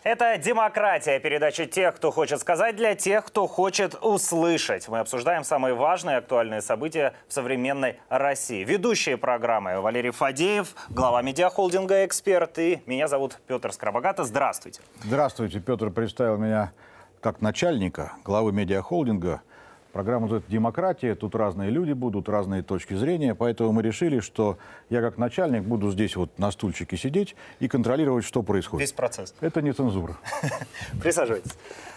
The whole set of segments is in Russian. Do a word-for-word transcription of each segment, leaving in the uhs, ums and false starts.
Это «Демократия», передача тех, кто хочет сказать, для тех, кто хочет услышать. Мы обсуждаем самые важные и актуальные события в современной России. Ведущие программы Валерий Фадеев, глава медиахолдинга «Эксперт», и меня зовут Петр Скоробогата. Здравствуйте. Здравствуйте. Петр представил меня как начальника, главы медиахолдинга. Программа называется «Демократия». Тут разные люди будут, разные точки зрения. Поэтому мы решили, что я как начальник буду здесь вот на стульчике сидеть и контролировать, что происходит. Весь процесс. Это не цензура. Присаживайтесь.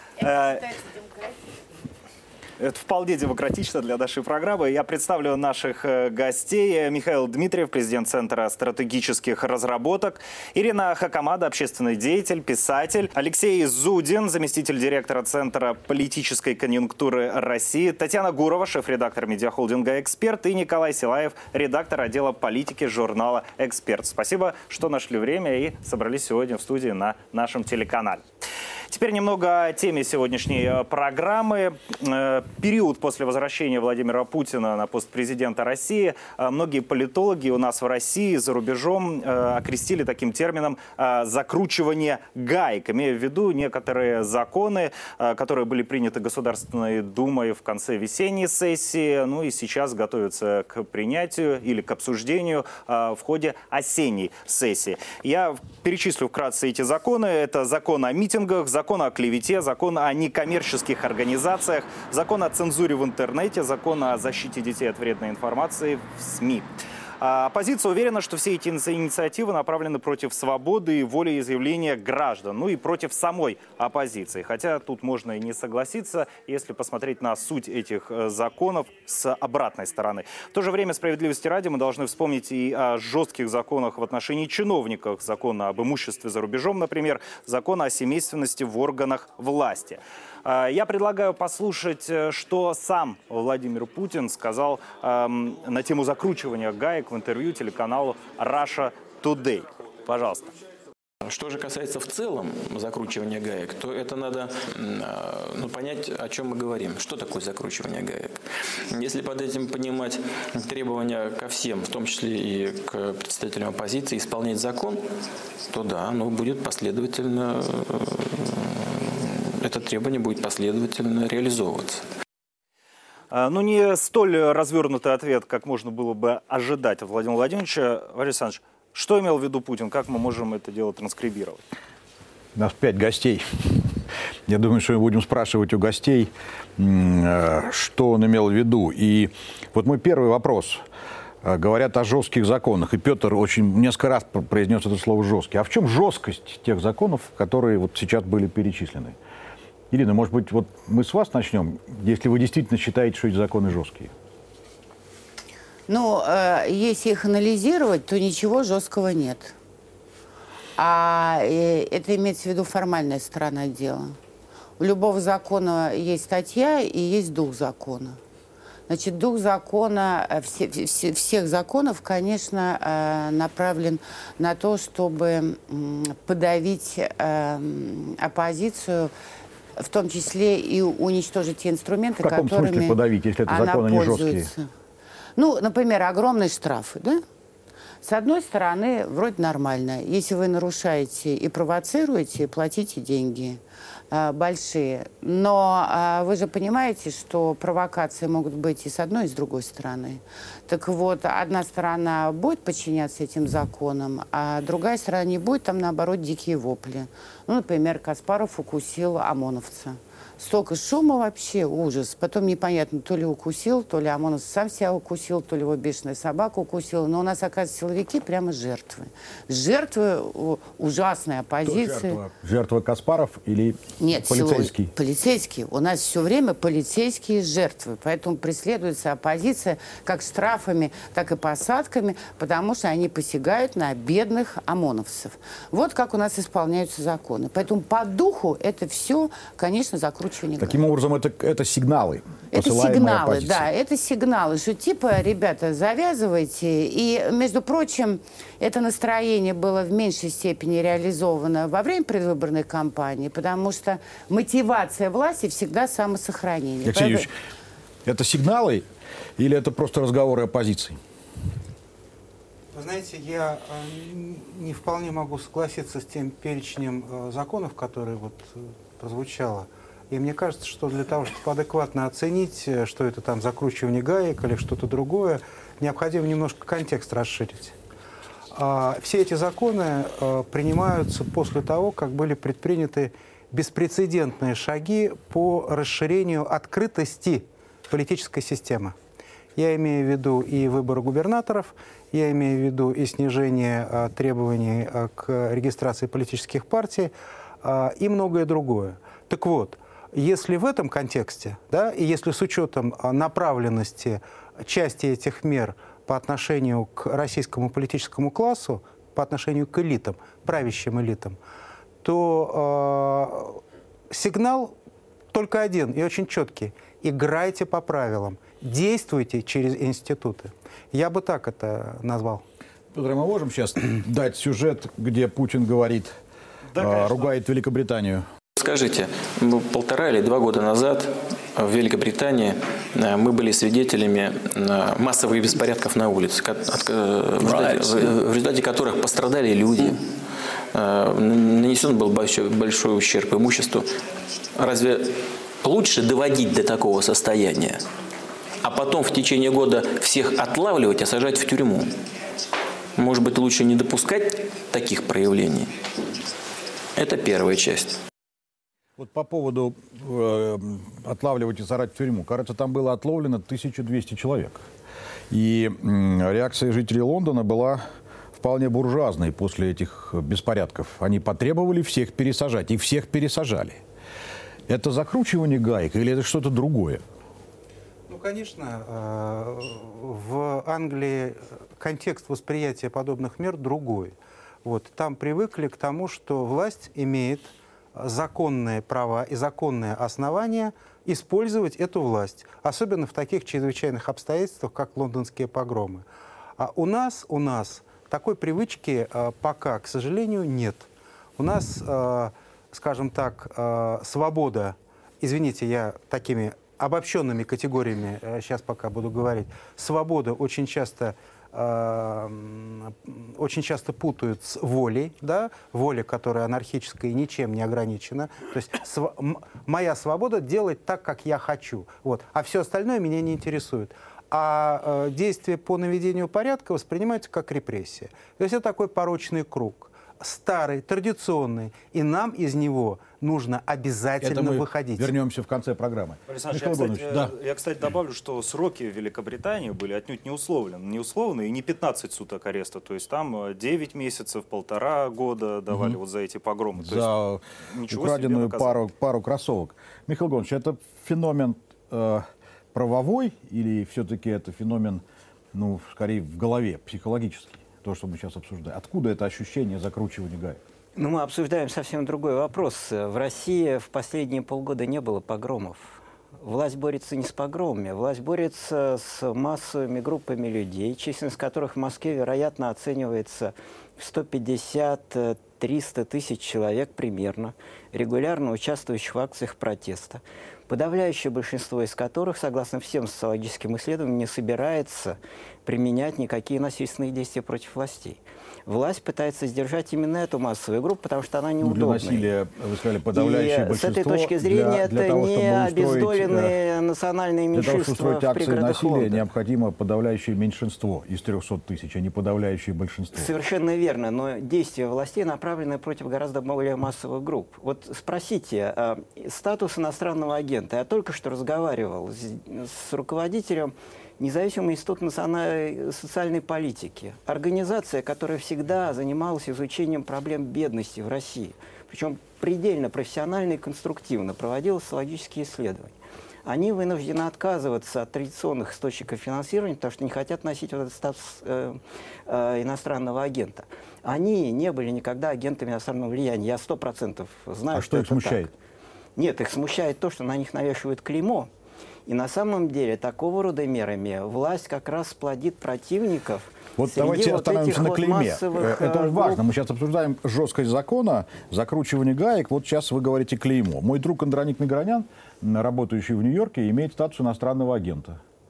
Это вполне демократично для нашей программы. Я представлю наших гостей. Михаил Дмитриев, президент Центра стратегических разработок. Ирина Хакамада, общественный деятель, писатель. Алексей Зудин, заместитель директора Центра политической конъюнктуры России. Татьяна Гурова, шеф-редактор медиахолдинга «Эксперт». И Николай Силаев, редактор отдела политики журнала «Эксперт». Спасибо, что нашли время и собрались сегодня в студии на нашем телеканале. Теперь немного о теме сегодняшней программы. Период после возвращения Владимира Путина на пост президента России многие политологи у нас в России, за рубежом окрестили таким термином «закручивание гаек», имея в виду некоторые законы, которые были приняты Государственной Думой в конце весенней сессии, ну и сейчас готовятся к принятию или к обсуждению в ходе осенней сессии. Я перечислю вкратце эти законы. Это закон о митингах, закон Закон о клевете, закон о некоммерческих организациях, закон о цензуре в интернете, закон о защите детей от вредной информации в СМИ. Оппозиция уверена, что все эти инициативы направлены против свободы и волеизъявления граждан, ну и против самой оппозиции. Хотя тут можно и не согласиться, если посмотреть на суть этих законов с обратной стороны. В то же время, справедливости ради, мы должны вспомнить и о жестких законах в отношении чиновников. Закон об имуществе за рубежом, например, закон о семейственности в органах власти. Я предлагаю послушать, что сам Владимир Путин сказал эм, на тему закручивания гаек в интервью телеканалу Russia Today. Пожалуйста. Что же касается в целом закручивания гаек, то это надо ну, понять, о чем мы говорим. Что такое закручивание гаек? Если под этим понимать требования ко всем, в том числе и к представителям оппозиции, исполнять закон, то да, оно будет последовательно, это требование будет последовательно реализовываться. Ну, не столь развернутый ответ, как можно было бы ожидать от Владимира Владимировича. Валерий Александрович, что имел в виду Путин? Как мы можем это дело транскрибировать? У нас пять гостей. Я думаю, что мы будем спрашивать у гостей, что он имел в виду. И вот мой первый вопрос. Говорят о жестких законах. И Петр очень несколько раз произнес это слово «жесткий». А в чем жесткость тех законов, которые вот сейчас были перечислены? Ирина, может быть, вот мы с вас начнем, если вы действительно считаете, что эти законы жесткие? Ну, э, если их анализировать, то ничего жесткого нет. А э, это имеется в виду формальная сторона дела. У любого закона есть статья и есть дух закона. Значит, дух закона, все, все, всех законов, конечно, э, направлен на то, чтобы э, подавить э, оппозицию, в том числе и уничтожить те инструменты, которыми... В каком которыми смысле подавить, если это законы не жесткие? Ну, например, огромные штрафы, да? С одной стороны, вроде нормально. Если вы нарушаете и провоцируете, платите деньги э, большие. Но э, вы же понимаете, что провокации могут быть и с одной, и с другой стороны. Так вот, одна сторона будет подчиняться этим законам, а другая сторона не будет, там, наоборот, дикие вопли. Ну, например, Каспаров укусил ОМОНовца. Столько шума вообще, ужас. Потом непонятно, то ли укусил, то ли ОМОНовец сам себя укусил, то ли его бешеная собака укусила. Но у нас, оказывается, силовики прямо жертвы. Жертвы ужасной оппозиции. Жертва? Жертва Каспаров или Нет, полицейский? Силу... Полицейские. У нас все время полицейские жертвы. Поэтому преследуется оппозиция как штрафами, так и посадками, потому что они посягают на бедных ОМОНовцев. Вот как у нас исполняются законы. Поэтому по духу это все, конечно, закручивание. Таким образом, это, это сигналы. Это сигналы, да, это сигналы, что типа, ребята, завязывайте. И, между прочим, это настроение было в меньшей степени реализовано во время предвыборной кампании, потому что мотивация власти всегда самосохранение. Алексей Юрьевич, это сигналы или это просто разговоры оппозиции? Вы знаете, я не вполне могу согласиться с тем перечнем законов, которые вот прозвучало. И мне кажется, что для того, чтобы адекватно оценить, что это там закручивание гаек или что-то другое, необходимо немножко контекст расширить. Все эти законы принимаются после того, как были предприняты беспрецедентные шаги по расширению открытости политической системы. Я имею в виду и выборы губернаторов, я имею в виду и снижение а, требований а, к регистрации политических партий а, и многое другое. Так вот, если в этом контексте, да, и если с учетом а, направленности части этих мер по отношению к российскому политическому классу, по отношению к элитам, правящим элитам, то э, сигнал только один и очень четкий. Играйте по правилам, действуйте через институты. Я бы так это назвал. Петр, мы можем сейчас дать сюжет, где Путин говорит, да, э, ругает Великобританию? Скажите, полтора или два года назад в Великобритании мы были свидетелями массовых беспорядков на улице, в результате которых пострадали люди, нанесен был большой, большой ущерб имуществу. Разве лучше доводить до такого состояния, а потом в течение года всех отлавливать, а сажать в тюрьму? Может быть, лучше не допускать таких проявлений? Это первая часть. Вот по поводу э, отлавливать и сажать в тюрьму. Кажется, там было отловлено тысяча двести человек. И э, реакция жителей Лондона была вполне буржуазной после этих беспорядков. Они потребовали всех пересажать, и всех пересажали. Это закручивание гаек или это что-то другое? Ну, конечно, в Англии контекст восприятия подобных мер другой. Вот, там привыкли к тому, что власть имеет законные права и законные основания использовать эту власть, особенно в таких чрезвычайных обстоятельствах, как лондонские погромы. А у нас, у нас такой привычки пока, к сожалению, нет. У нас, скажем так, свобода, извините, я такими обобщенными категориями сейчас пока буду говорить, свобода очень часто очень часто путают с волей, да, воля, которая анархическая и ничем не ограничена. То есть св моя свобода делать так, как я хочу, вот, а все остальное меня не интересует. А э, действия по наведению порядка воспринимаются как репрессия. То есть это такой порочный круг, старый, традиционный, и нам из него нужно обязательно это мы выходить. Вернемся в конце программы. Александр, я, кстати, да. я, кстати, добавлю, что сроки в Великобритании были отнюдь не условлены. Не условные и не пятнадцать суток ареста. То есть там девять месяцев, полтора года давали угу. вот за эти погромы. За есть, украденную пару, пару кроссовок. Михаил Гонч, это феномен э, правовой или все-таки это феномен, ну, скорее в голове, психологический? То, что мы сейчас обсуждаем. Откуда это ощущение закручивания гаек? Ну, мы обсуждаем совсем другой вопрос. В России в последние полгода не было погромов. Власть борется не с погромами, власть борется с массовыми группами людей, численность которых в Москве, вероятно, оценивается в сто пятьдесят — триста тысяч человек примерно, регулярно участвующих в акциях протеста. Подавляющее большинство из которых, согласно всем социологическим исследованиям, не собирается применять никакие насильственные действия против властей. Власть пытается сдержать именно эту массовую группу, потому что она неудобная. Ну, для насилия, вы сказали, подавляющее и большинство. С этой точки зрения для, для это того, не обездоленные национальные меньшинства. Для того, чтобы устроить акции насилия, Лондона. необходимо подавляющее меньшинство из трёхсот тысяч, а не подавляющее большинство. Совершенно верно, но действия властей направлены против гораздо более массовых групп. Вот спросите, э, статус иностранного агента. Я только что разговаривал с, с руководителем Независимый институт национальной социальной политики. Организация, которая всегда занималась изучением проблем бедности в России. Причем предельно профессионально и конструктивно проводила социологические исследования. Они вынуждены отказываться от традиционных источников финансирования, потому что не хотят носить вот этот статус э, э, иностранного агента. Они не были никогда агентами иностранного влияния. Я сто процентов знаю, а что, что их это смущает? Так. Нет, их смущает то, что на них навешивают клеймо. И на самом деле такого рода мерами власть как раз плодит противников. Вот давайте вот остановимся на клейме. Вот это групп. важно. Мы сейчас обсуждаем жесткость закона, закручивание гаек. Вот сейчас вы говорите клеймо. Мой друг Андроник Мигранян, работающий в Нью-Йорке, имеет статус иностранного агента.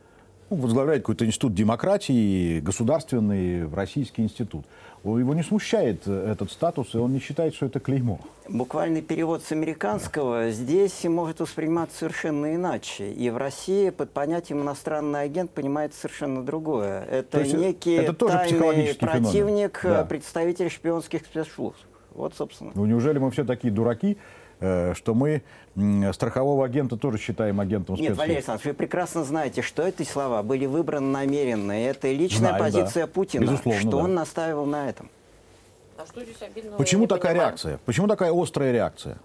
ну, возглавляет какой-то институт демократии, государственный российский институт. Его не смущает этот статус, и он не считает, что это клеймо. Буквальный перевод с американского здесь может восприниматься совершенно иначе. И в России под понятием «иностранный агент» понимается совершенно другое. Это некий это тоже тайный противник, да. представитель шпионских спецслужб. Вот, собственно. Ну, неужели мы все такие дураки, что мы страхового агента тоже считаем агентом спецслужб? Нет, Валерий Александрович, вы прекрасно знаете, что эти слова были выбраны намеренно. Это личная Знаю, позиция да. Путина, Безусловно, что да. он настаивал на этом. А что здесь обидного? Почему такая реакция? Почему такая острая реакция?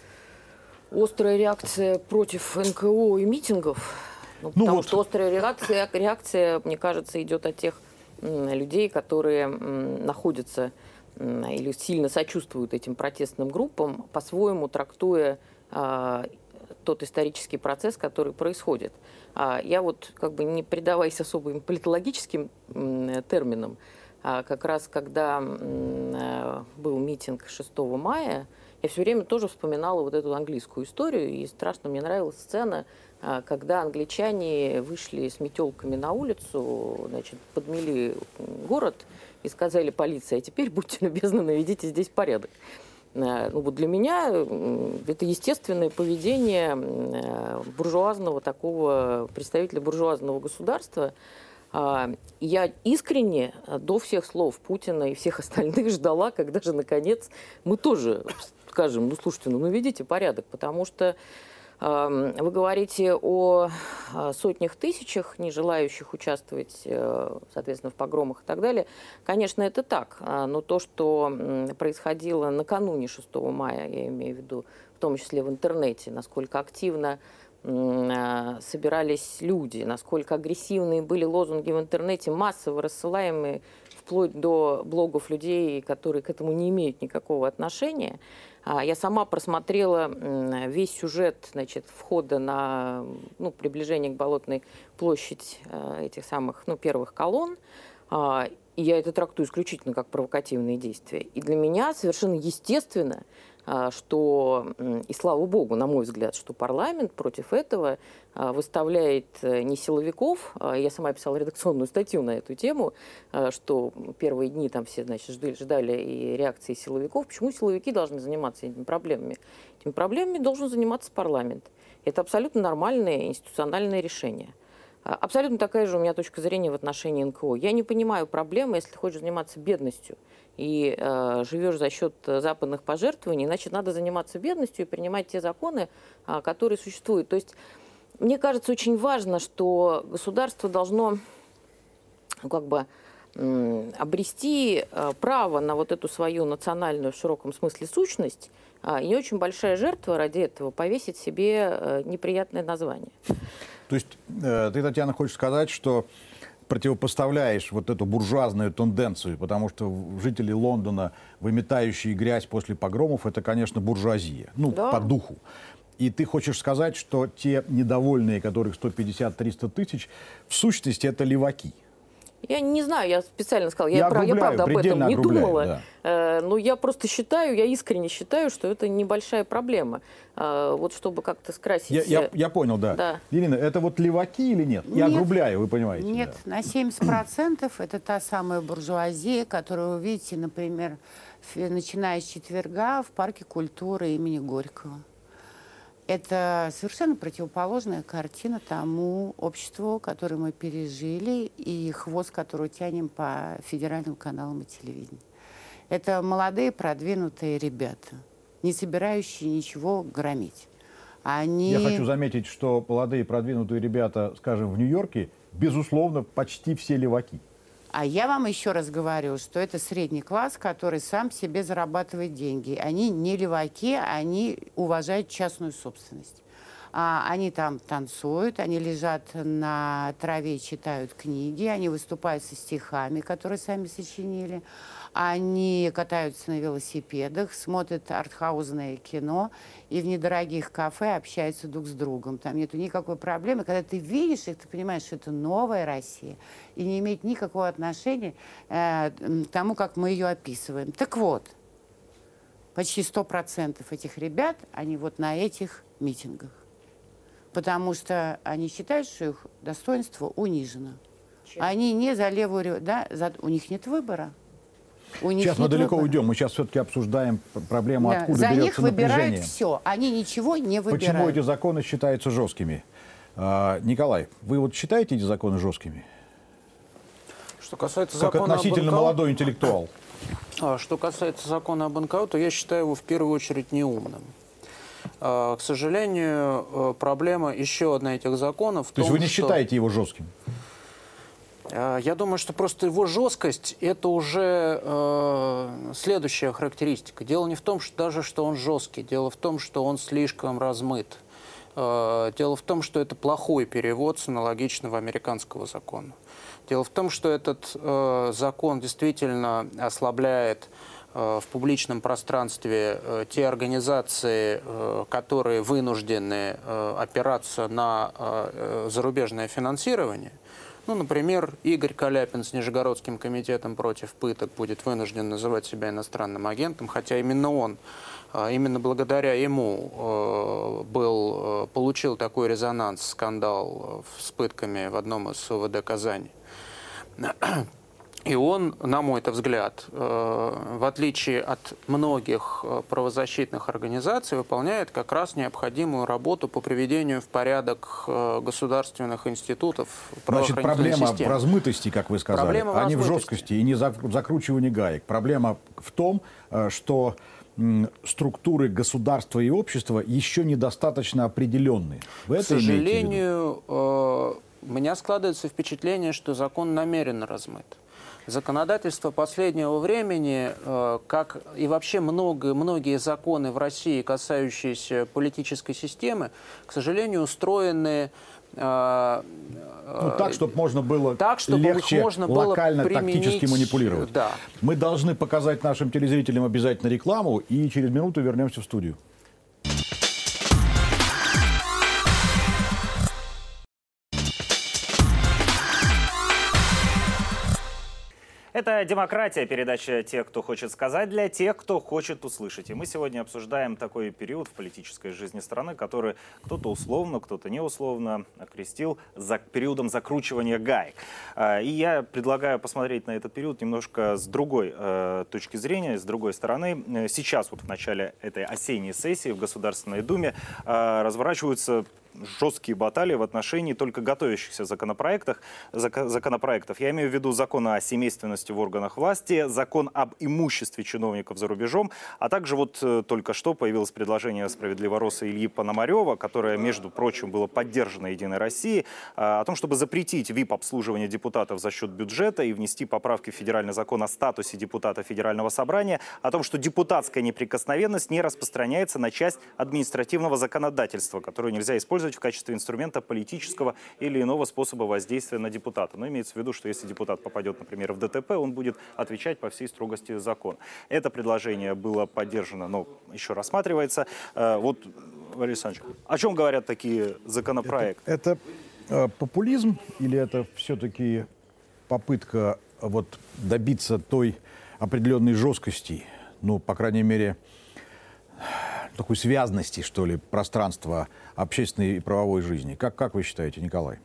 Острая реакция против эн ка о и митингов. Ну, Ну потому вот. что острая реакция, реакция, мне кажется, идет от тех м, людей, которые м, находятся м, или сильно сочувствуют этим протестным группам, по-своему трактуя а, тот исторический процесс, который происходит. А, я вот, как бы не предаваясь особым политологическим м, терминам, а, как раз когда м, был митинг шестого мая, я все время тоже вспоминала вот эту английскую историю, и страшно мне нравилась сцена, когда англичане вышли с метелками на улицу, значит, подмели город и сказали полиции: а теперь, будьте любезны, наведите здесь порядок. Ну, вот для меня это естественное поведение буржуазного такого, представителя буржуазного государства. Я искренне до всех слов Путина и всех остальных ждала, когда же, наконец, мы тоже скажем: ну, слушайте, ну, наведите порядок, потому что э, вы говорите о сотнях тысячах, не желающих участвовать, э, соответственно, в погромах и так далее. Конечно, это так, но то, что происходило накануне шестого мая, я имею в виду, в том числе в интернете, насколько активно собирались люди, насколько агрессивные были лозунги в интернете, массово рассылаемые вплоть до блогов людей, которые к этому не имеют никакого отношения. Я сама просмотрела весь сюжет, значит, входа на, ну, приближение к Болотной площади этих самых, ну, первых колонн. И я это трактую исключительно как провокативные действия. И для меня совершенно естественно, что, и слава богу, на мой взгляд, что парламент против этого выставляет не силовиков. Я сама писала редакционную статью на эту тему, что первые дни там все, значит, ждали, ждали и реакции силовиков. Почему силовики должны заниматься этими проблемами? Этими проблемами должен заниматься парламент. Это абсолютно нормальное институциональное решение. Абсолютно такая же у меня точка зрения в отношении эн ка о. Я не понимаю проблемы, если ты хочешь заниматься бедностью и э, живешь за счет западных пожертвований, значит, надо заниматься бедностью и принимать те законы, э, которые существуют. То есть, мне кажется, очень важно, что государство должно, ну, как бы, э, обрести э, право на вот эту свою национальную в широком смысле сущность, э, и не очень большая жертва ради этого повесить себе э, неприятное название. То есть э, ты, Татьяна, хочешь сказать, что противопоставляешь вот эту буржуазную тенденцию, потому что жители Лондона, выметающие грязь после погромов, это, конечно, буржуазия, ну, да. по духу. И ты хочешь сказать, что те недовольные, которых сто пятьдесят — триста тысяч, в сущности, это леваки? Я не знаю, я специально сказала, я, я, прав, я правда об этом не думала, да. э, но я просто считаю, я искренне считаю, что это небольшая проблема. Э, вот чтобы как-то скрасить... Я, я, я понял, да. да. Ирина, это вот леваки или нет? Я Нет. огрубляю, вы понимаете. Нет, да. на семьдесят процентов это та самая буржуазия, которую вы видите, например, начиная с четверга в парке культуры имени Горького. Это совершенно противоположная картина тому обществу, которое мы пережили, и хвост, который тянем по федеральным каналам и телевидению. Это молодые, продвинутые ребята, не собирающие ничего громить. Они... Я хочу заметить, что молодые, продвинутые ребята, скажем, в Нью-Йорке, безусловно, почти все леваки. А я вам еще раз говорю, что это средний класс, который сам себе зарабатывает деньги. Они не леваки, они уважают частную собственность. А, они там танцуют, они лежат на траве, читают книги, они выступают со стихами, которые сами сочинили. Они катаются на велосипедах, смотрят артхаузное кино и в недорогих кафе общаются друг с другом. Там нет никакой проблемы. Когда ты видишь их, ты понимаешь, что это новая Россия и не имеет никакого отношения э, к тому, как мы ее описываем. Так вот, почти сто процентов этих ребят, они вот на этих митингах. потому что они считают, что их достоинство унижено. Чем? Они не за левую... рев- Да, за... У них нет выбора. У них Сейчас нет мы далеко выбора. уйдем. Мы сейчас все-таки обсуждаем проблему, Да. откуда За берется них выбирают напряжение. все. Они ничего не выбирают. Почему эти законы считаются жесткими? А, Николай, вы вот считаете эти законы жесткими? Что касается Как закона относительно об НКО, молодой интеллектуал. а, что касается закона об НКО, то я считаю его в первую очередь неумным. А, К сожалению, э, проблема еще одна этих законов в То том, есть вы не что- считаете его жестким? А, Я думаю, что просто его жесткость – это уже э, следующая характеристика. Дело не в том, что даже что он жесткий, дело в том, что он слишком размыт. Э, Дело в том, что это плохой перевод с аналогичного американского закона. Дело в том, что этот э, закон действительно ослабляет э, в публичном пространстве э, те организации, э, которые вынуждены э, опираться на э, зарубежное финансирование. Ну, например, Игорь Каляпин с Нижегородским комитетом против пыток будет вынужден называть себя иностранным агентом, хотя именно он, именно благодаря ему был, получил такой резонанс, скандал с пытками в одном из ОВД Казани. И он, на мой-то взгляд, в отличие от многих правозащитных организаций, выполняет как раз необходимую работу по приведению в порядок государственных институтов Значит, правоохранительной проблема системы. в размытости, как вы сказали, Проблема в а не в размытости. жесткости и не в закручивании гаек. Проблема в том, что м, структуры государства и общества еще недостаточно определенные. Вы К это имеете в виду? сожалению, э, у меня складывается впечатление, что закон намеренно размыт. Законодательство последнего времени, э, как и вообще много, многие законы в России, касающиеся политической системы, к сожалению, устроены э, Ну, так, чтобы можно было так, чтобы их легче можно было локально, применить, тактически манипулировать. да. Мы должны показать нашим телезрителям обязательно рекламу, и через минуту вернемся в студию. Это «Демократия», передача «Тех, кто хочет сказать», для тех, кто хочет услышать. И мы сегодня обсуждаем такой период в политической жизни страны, который кто-то условно, кто-то неусловно окрестил за периодом закручивания гаек. И я предлагаю посмотреть на этот период немножко с другой э, точки зрения, с другой стороны. Сейчас, вот в начале этой осенней сессии в Государственной Думе э, разворачиваются жесткие баталии в отношении только готовящихся законопроектов. законопроектов. Я имею в виду закон о семейственности в органах власти, закон об имуществе чиновников за рубежом, а также вот э, только что появилось предложение справедливороса Ильи Пономарева, которое, между прочим, было поддержано «Единой Россией», э, о том, чтобы запретить ви ай пи-обслуживание депутатов за счет бюджета и внести поправки в федеральный закон о статусе депутата Федерального собрания, о том, что депутатская неприкосновенность не распространяется на часть административного законодательства, которую нельзя использовать в качестве инструмента политического или иного способа воздействия на депутата. Но имеется в виду, что если депутат попадет, например, в дэ тэ пэ, он будет отвечать по всей строгости закона. Это предложение было поддержано, но еще рассматривается. Вот, Валерий Александрович, о чем говорят такие законопроекты? Это, это э, популизм или это все-таки попытка вот, добиться той определенной жесткости, ну, по крайней мере, такой связности, что ли, пространства общественной и правовой жизни? Как, как вы считаете, Николай?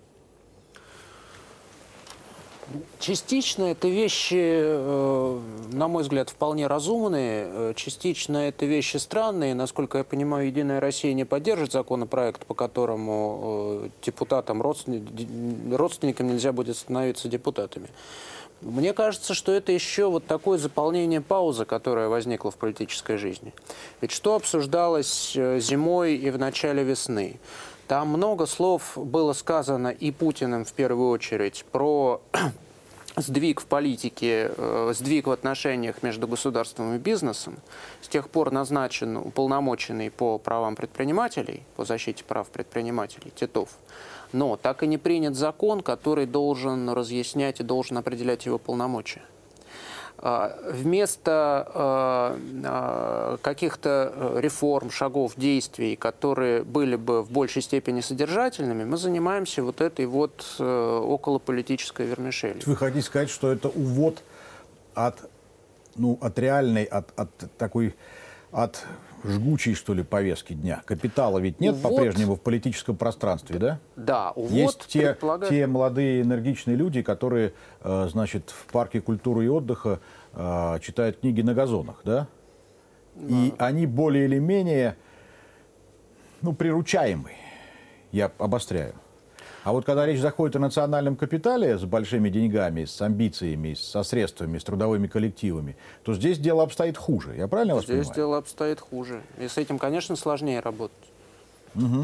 Частично это вещи, э, на мой взгляд, вполне разумные, частично это вещи странные. Насколько я понимаю, «Единая Россия» не поддержит законопроект, по которому э, депутатам, родственникам, родственникам нельзя будет становиться депутатами. Мне кажется, что это еще вот такое заполнение паузы, которая возникла в политической жизни. Ведь что обсуждалось зимой и в начале весны? Там много слов было сказано и Путиным в первую очередь про сдвиг в политике, э, сдвиг в отношениях между государством и бизнесом. С тех пор назначен уполномоченный по правам предпринимателей, по защите прав предпринимателей, Титов. Но так и не принят закон, который должен разъяснять и должен определять его полномочия. Вместо каких-то реформ, шагов, действий, которые были бы в большей степени содержательными, мы занимаемся вот этой вот околополитической вермишелью. Вы хотите сказать, что это увод от, ну, от реальной, от, от такой, от жгучей, что ли, повестки дня. Капитала ведь нет Вот. по-прежнему в политическом пространстве, да? Да, Есть вот те, предполагаю- те молодые энергичные люди, которые, э, значит, в парке культуры и отдыха э, читают книги на газонах, да? И они более или менее, ну, приручаемы. Я обостряю. А вот когда речь заходит о национальном капитале с большими деньгами, с амбициями, со средствами, с трудовыми коллективами, то здесь дело обстоит хуже. Я правильно вас Здесь понимаю? дело обстоит хуже. И с этим, конечно, сложнее работать. Угу.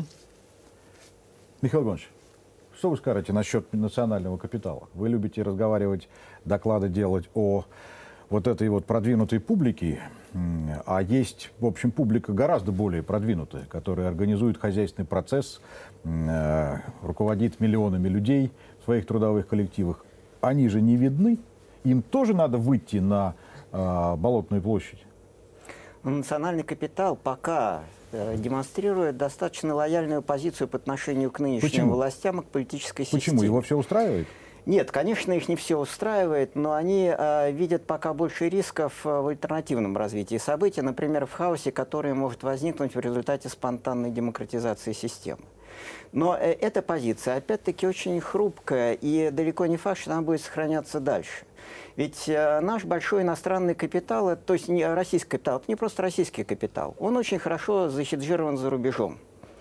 Михаил Иванович, что вы скажете насчет национального капитала? Вы любите разговаривать, доклады делать о вот этой вот продвинутой публике, а есть, в общем, публика гораздо более продвинутая, которая организует хозяйственный процесс, э, руководит миллионами людей в своих трудовых коллективах. Они же не видны, им тоже надо выйти на э, Болотную площадь. Национальный капитал пока э, демонстрирует достаточно лояльную позицию по отношению к нынешним Почему? властям и к политической системе. Почему? Его все устраивает? Нет, конечно, их не все устраивает, но они э, видят пока больше рисков э, в альтернативном развитии событий, например, в хаосе, который может возникнуть в результате спонтанной демократизации системы. Но э, эта позиция, опять-таки, очень хрупкая, и далеко не факт, что она будет сохраняться дальше. Ведь э, наш большой иностранный капитал, это, то есть не российский капитал, это не просто российский капитал, он очень хорошо захеджирован за рубежом.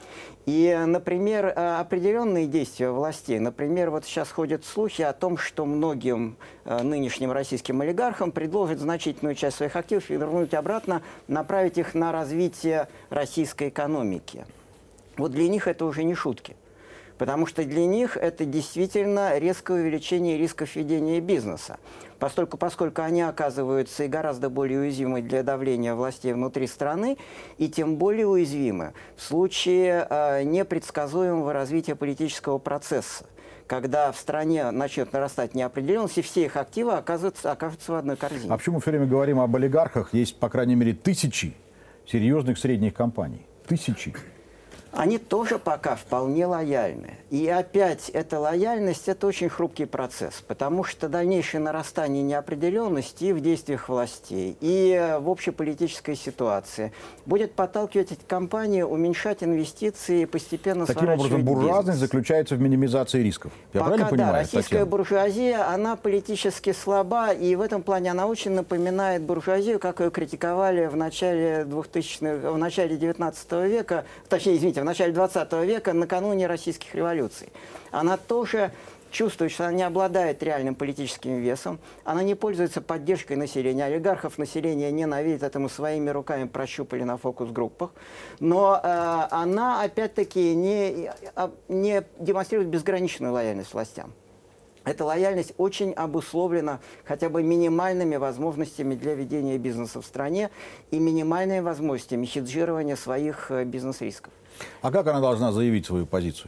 И, например, определенные действия властей, например, вот сейчас ходят слухи о том, что многим нынешним российским олигархам предложат значительную часть своих активов вернуть обратно, направить их на развитие российской экономики. Вот для них это уже не шутки. Потому что для них это действительно резкое увеличение рисков ведения бизнеса. Поскольку, поскольку они оказываются и гораздо более уязвимы для давления властей внутри страны, и тем более уязвимы в случае э, непредсказуемого развития политического процесса. Когда в стране начнет нарастать неопределенность, и все их активы оказываются, окажутся в одной корзине. А почему мы все время говорим об олигархах? Есть, по крайней мере, тысячи серьезных средних компаний. Тысячи. Они тоже пока вполне лояльны. И опять, эта лояльность – это очень хрупкий процесс, потому что дальнейшее нарастание неопределенности и в действиях властей, и в общеполитической ситуации будет подталкивать эти компании уменьшать инвестиции и постепенно Таким сворачивать образом, буржуазность бизнес. заключается в минимизации рисков. Я Пока, правильно да, понимаю, российская Татьяна? буржуазия, она политически слаба, и в этом плане она очень напоминает буржуазию, как ее критиковали в начале двухтысячных, в начале девятнадцатого века, точнее, извините, в начале двадцатого века, накануне российских революций. Она тоже чувствует, что она не обладает реальным политическим весом, она не пользуется поддержкой населения. Олигархов население ненавидит, это мы своими руками прощупали на фокус-группах. Но э, она, опять-таки, не, не демонстрирует безграничную лояльность властям. Эта лояльность очень обусловлена хотя бы минимальными возможностями для ведения бизнеса в стране и минимальными возможностями хеджирования своих бизнес-рисков. А как она должна заявить свою позицию?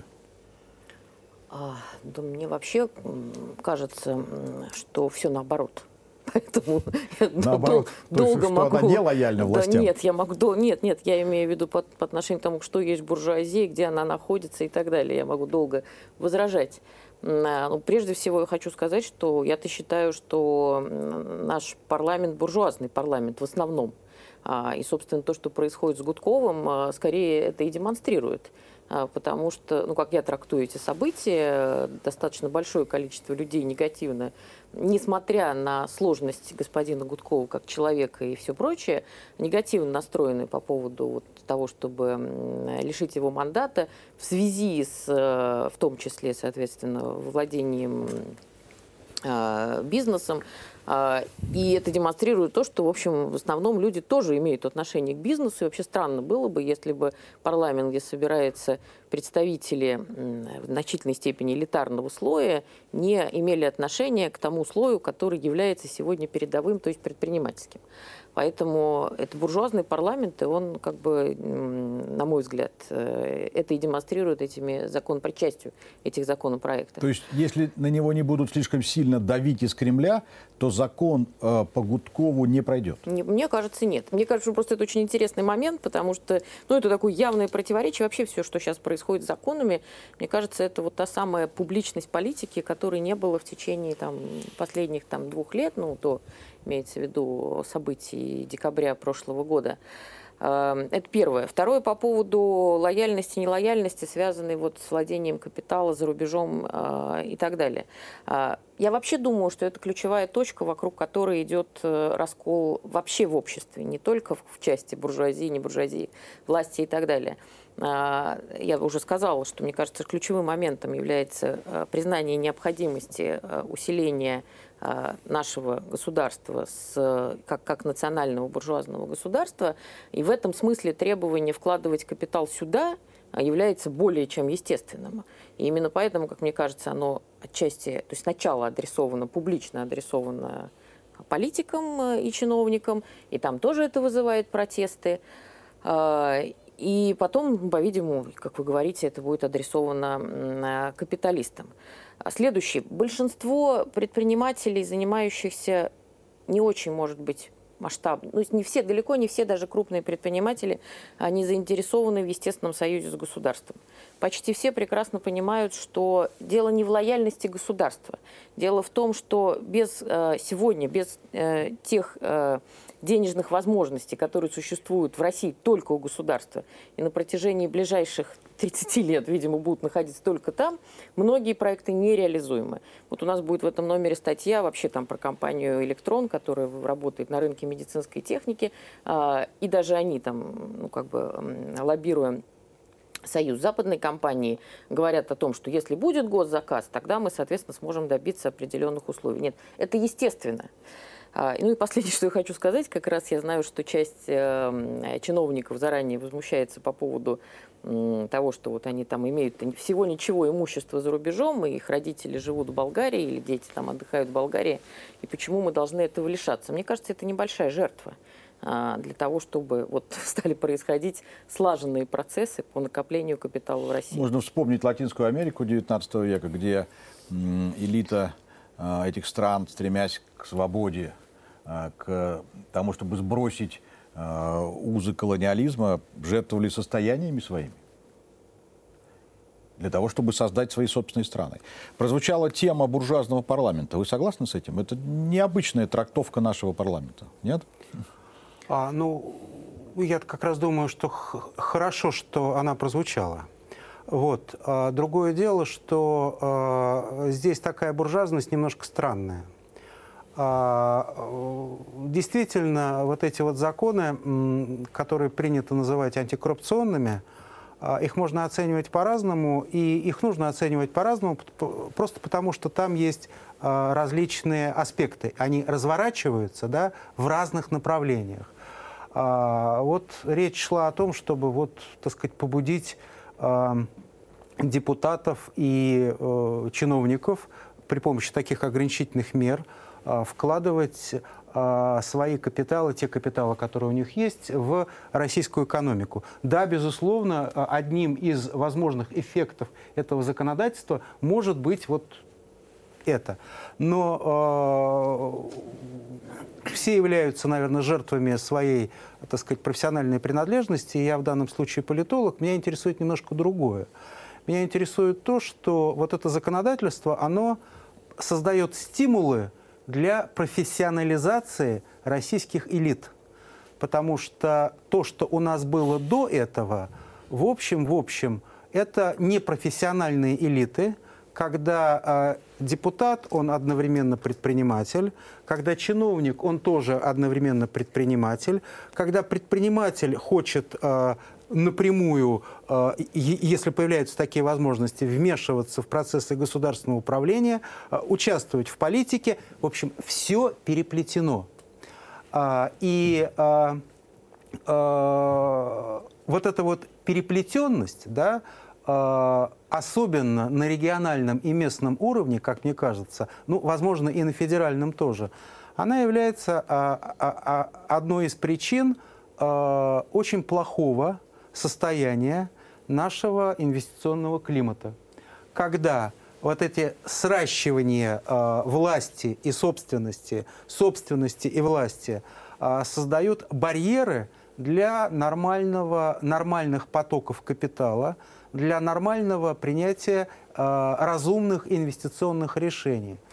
А, да мне вообще м, кажется, м, что все наоборот. Поэтому я Наоборот, дол- то есть, долго что могу... она не лояльна Да, властям? нет, я могу... дол- Нет, нет, я имею в виду по, по отношению к тому, что есть буржуазия, где она находится и так далее. Я могу долго возражать. А, ну, прежде всего, я хочу сказать, что я-то считаю, что наш парламент буржуазный парламент в основном. И, собственно, то, что происходит с Гудковым, скорее это и демонстрирует. Потому что, ну, как я трактую эти события, достаточно большое количество людей негативно, несмотря на сложность господина Гудкова как человека и все прочее, негативно настроены по поводу вот того, чтобы лишить его мандата в связи с, в том числе, соответственно, владением бизнесом. И это демонстрирует то, что, в общем, в основном люди тоже имеют отношение к бизнесу. И вообще странно было бы, если бы парламент, где собираются представители в значительной степени элитарного слоя, не имели отношения к тому слою, который является сегодня передовым, то есть предпринимательским. Поэтому это буржуазный парламент, и он, как бы, на мой взгляд, это и демонстрирует этими закон, частью этих законопроектов. То есть, если на него не будут слишком сильно давить из Кремля, то закон э, по Гудкову не пройдет? Не, мне кажется, нет. Мне кажется, что просто это очень интересный момент, потому что, ну, это такое явное противоречие. Вообще все, что сейчас происходит с законами, мне кажется, это вот та самая публичность политики, которой не было в течение там, последних там, двух лет, ну, до, имеется в виду, событий декабря прошлого года. Это первое. Второе, по поводу лояльности, нелояльности, связанной вот с владением капитала за рубежом и так далее. Я вообще думаю, что это ключевая точка, вокруг которой идет раскол вообще в обществе, не только в части буржуазии, не буржуазии, власти и так далее. Я уже сказала, что, мне кажется, ключевым моментом является признание необходимости усиления нашего государства с, как, как национального буржуазного государства. И в этом смысле требование вкладывать капитал сюда является более чем естественным. И именно поэтому, как мне кажется, оно отчасти, то есть сначала адресовано, публично адресовано политикам и чиновникам, и там тоже это вызывает протесты. И потом, по-видимому, как вы говорите, это будет адресовано капиталистам. Следующее. Большинство предпринимателей, занимающихся не очень, может быть, масштабно, ну, не все, далеко не все, даже крупные предприниматели, они заинтересованы в естественном союзе с государством. Почти все прекрасно понимают, что дело не в лояльности государства. Дело в том, что без, сегодня, без тех денежных возможностей, которые существуют в России только у государства, и на протяжении ближайших тридцати лет, видимо, будут находиться только там, многие проекты нереализуемы. Вот у нас будет в этом номере статья вообще там про компанию «Электрон», которая работает на рынке медицинской техники, и даже они там, ну, как бы лоббируя союз западной компании, говорят о том, что если будет госзаказ, тогда мы, соответственно, сможем добиться определенных условий. Нет, это естественно. Ну и последнее, что я хочу сказать, как раз я знаю, что часть э, чиновников заранее возмущается по поводу э, того, что вот они там имеют всего ничего имущества за рубежом, и их родители живут в Болгарии, или дети там отдыхают в Болгарии, и почему мы должны этого лишаться. Мне кажется, это небольшая жертва э, для того, чтобы вот стали происходить слаженные процессы по накоплению капитала в России. Можно вспомнить Латинскую Америку девятнадцатого века, где э, элита э, этих стран, стремясь к свободе, к тому, чтобы сбросить э, узы колониализма, жертвовали состояниями своими для того, чтобы создать свои собственные страны. Прозвучала тема буржуазного парламента. Вы согласны с этим? Это необычная трактовка нашего парламента, нет? А, ну, я как раз думаю, что хорошо, что она прозвучала. Вот. А другое дело, что а, здесь такая буржуазность немножко странная. Действительно, вот эти вот законы, которые принято называть антикоррупционными, их можно оценивать по-разному, и их нужно оценивать по-разному, просто потому что там есть различные аспекты. Они разворачиваются, да, в разных направлениях. Вот речь шла о том, чтобы вот, так сказать, побудить депутатов и чиновников при помощи таких ограничительных мер вкладывать а, свои капиталы, те капиталы, которые у них есть, в российскую экономику. Да, безусловно, одним из возможных эффектов этого законодательства может быть вот это. Но э, все являются, наверное, жертвами своей, так сказать, профессиональной принадлежности. Я в данном случае политолог. Меня интересует немножко другое. Меня интересует то, что вот это законодательство, оно создает стимулы для профессионализации российских элит. Потому что то, что у нас было до этого, в общем, в общем, это непрофессиональные элиты, когда э, депутат, он одновременно предприниматель, когда чиновник, он тоже одновременно предприниматель, когда предприниматель хочет э, напрямую, э, если появляются такие возможности, вмешиваться в процессы государственного управления, э, участвовать в политике. В общем, все переплетено. Э, и э, э, вот эта вот переплетенность, да, э, особенно на региональном и местном уровне, как мне кажется, ну, возможно, и на федеральном тоже, она является э, э, одной из причин э, очень плохого состояния нашего инвестиционного климата. Когда вот эти сращивания э, власти и собственности, собственности и власти э, создают барьеры для нормального, нормальных потоков капитала, для нормального принятия э, разумных инвестиционных решений.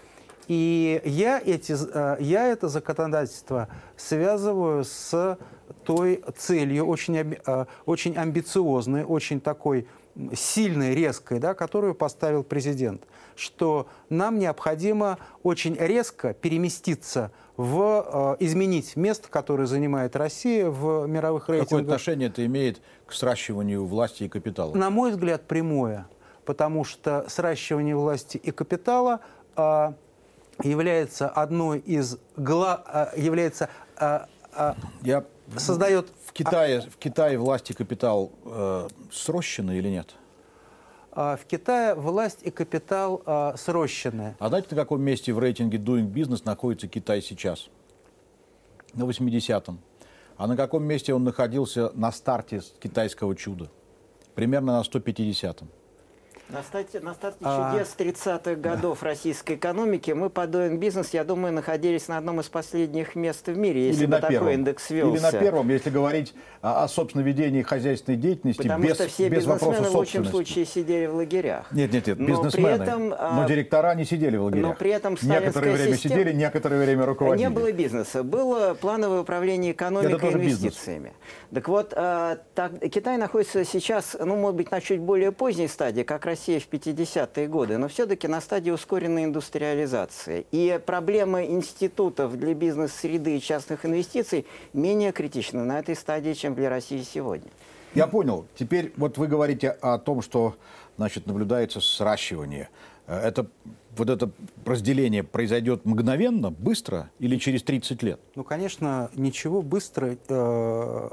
И я, эти, я это законодательство связываю с той целью, очень, очень амбициозной, очень такой сильной, резкой, да, которую поставил президент, что нам необходимо очень резко переместиться в, э, изменить место, которое занимает Россия в мировых рейтингах. Какое отношение это имеет к сращиванию власти и капитала? На мой взгляд, прямое, потому что сращивание власти и капитала э, является одной из гла... э, является э, э, Я... создает... В Китае, в Китае власть и капитал э, срощены или нет? В Китае власть и капитал э, срощены. А знаете, на каком месте в рейтинге Doing Business находится Китай сейчас? На восьмидесятом. А на каком месте он находился на старте китайского чуда? Примерно на сто пятидесятом. На старте, на старте А... чудес тридцатых годов российской экономики мы по Doing Business, я думаю, находились на одном из последних мест в мире, если Или бы на такой первом. индекс велся. Или на первом, если говорить о, о собственном ведении хозяйственной деятельности, Потому без, что все без вопроса бизнесмены в лучшем собственности. случае сидели в лагерях. Нет, нет, нет, Но бизнесмены. при этом, но директора не сидели в лагерях. Но при этом некоторое время система... сидели, некоторое время руководили. Не было бизнеса, было плановое управление экономикой и инвестициями. Так вот, э, так, Китай находится сейчас, ну, может быть, на чуть более поздней стадии, как Россия в пятидесятые годы, но все-таки на стадии ускоренной индустриализации. И проблема институтов для бизнес-среды и частных инвестиций менее критична на этой стадии, чем для России сегодня. Я понял. Теперь вот вы говорите о том, что, значит, наблюдается сращивание. Это, вот это разделение произойдет мгновенно, быстро или через тридцать лет? Ну, конечно, ничего быстро э,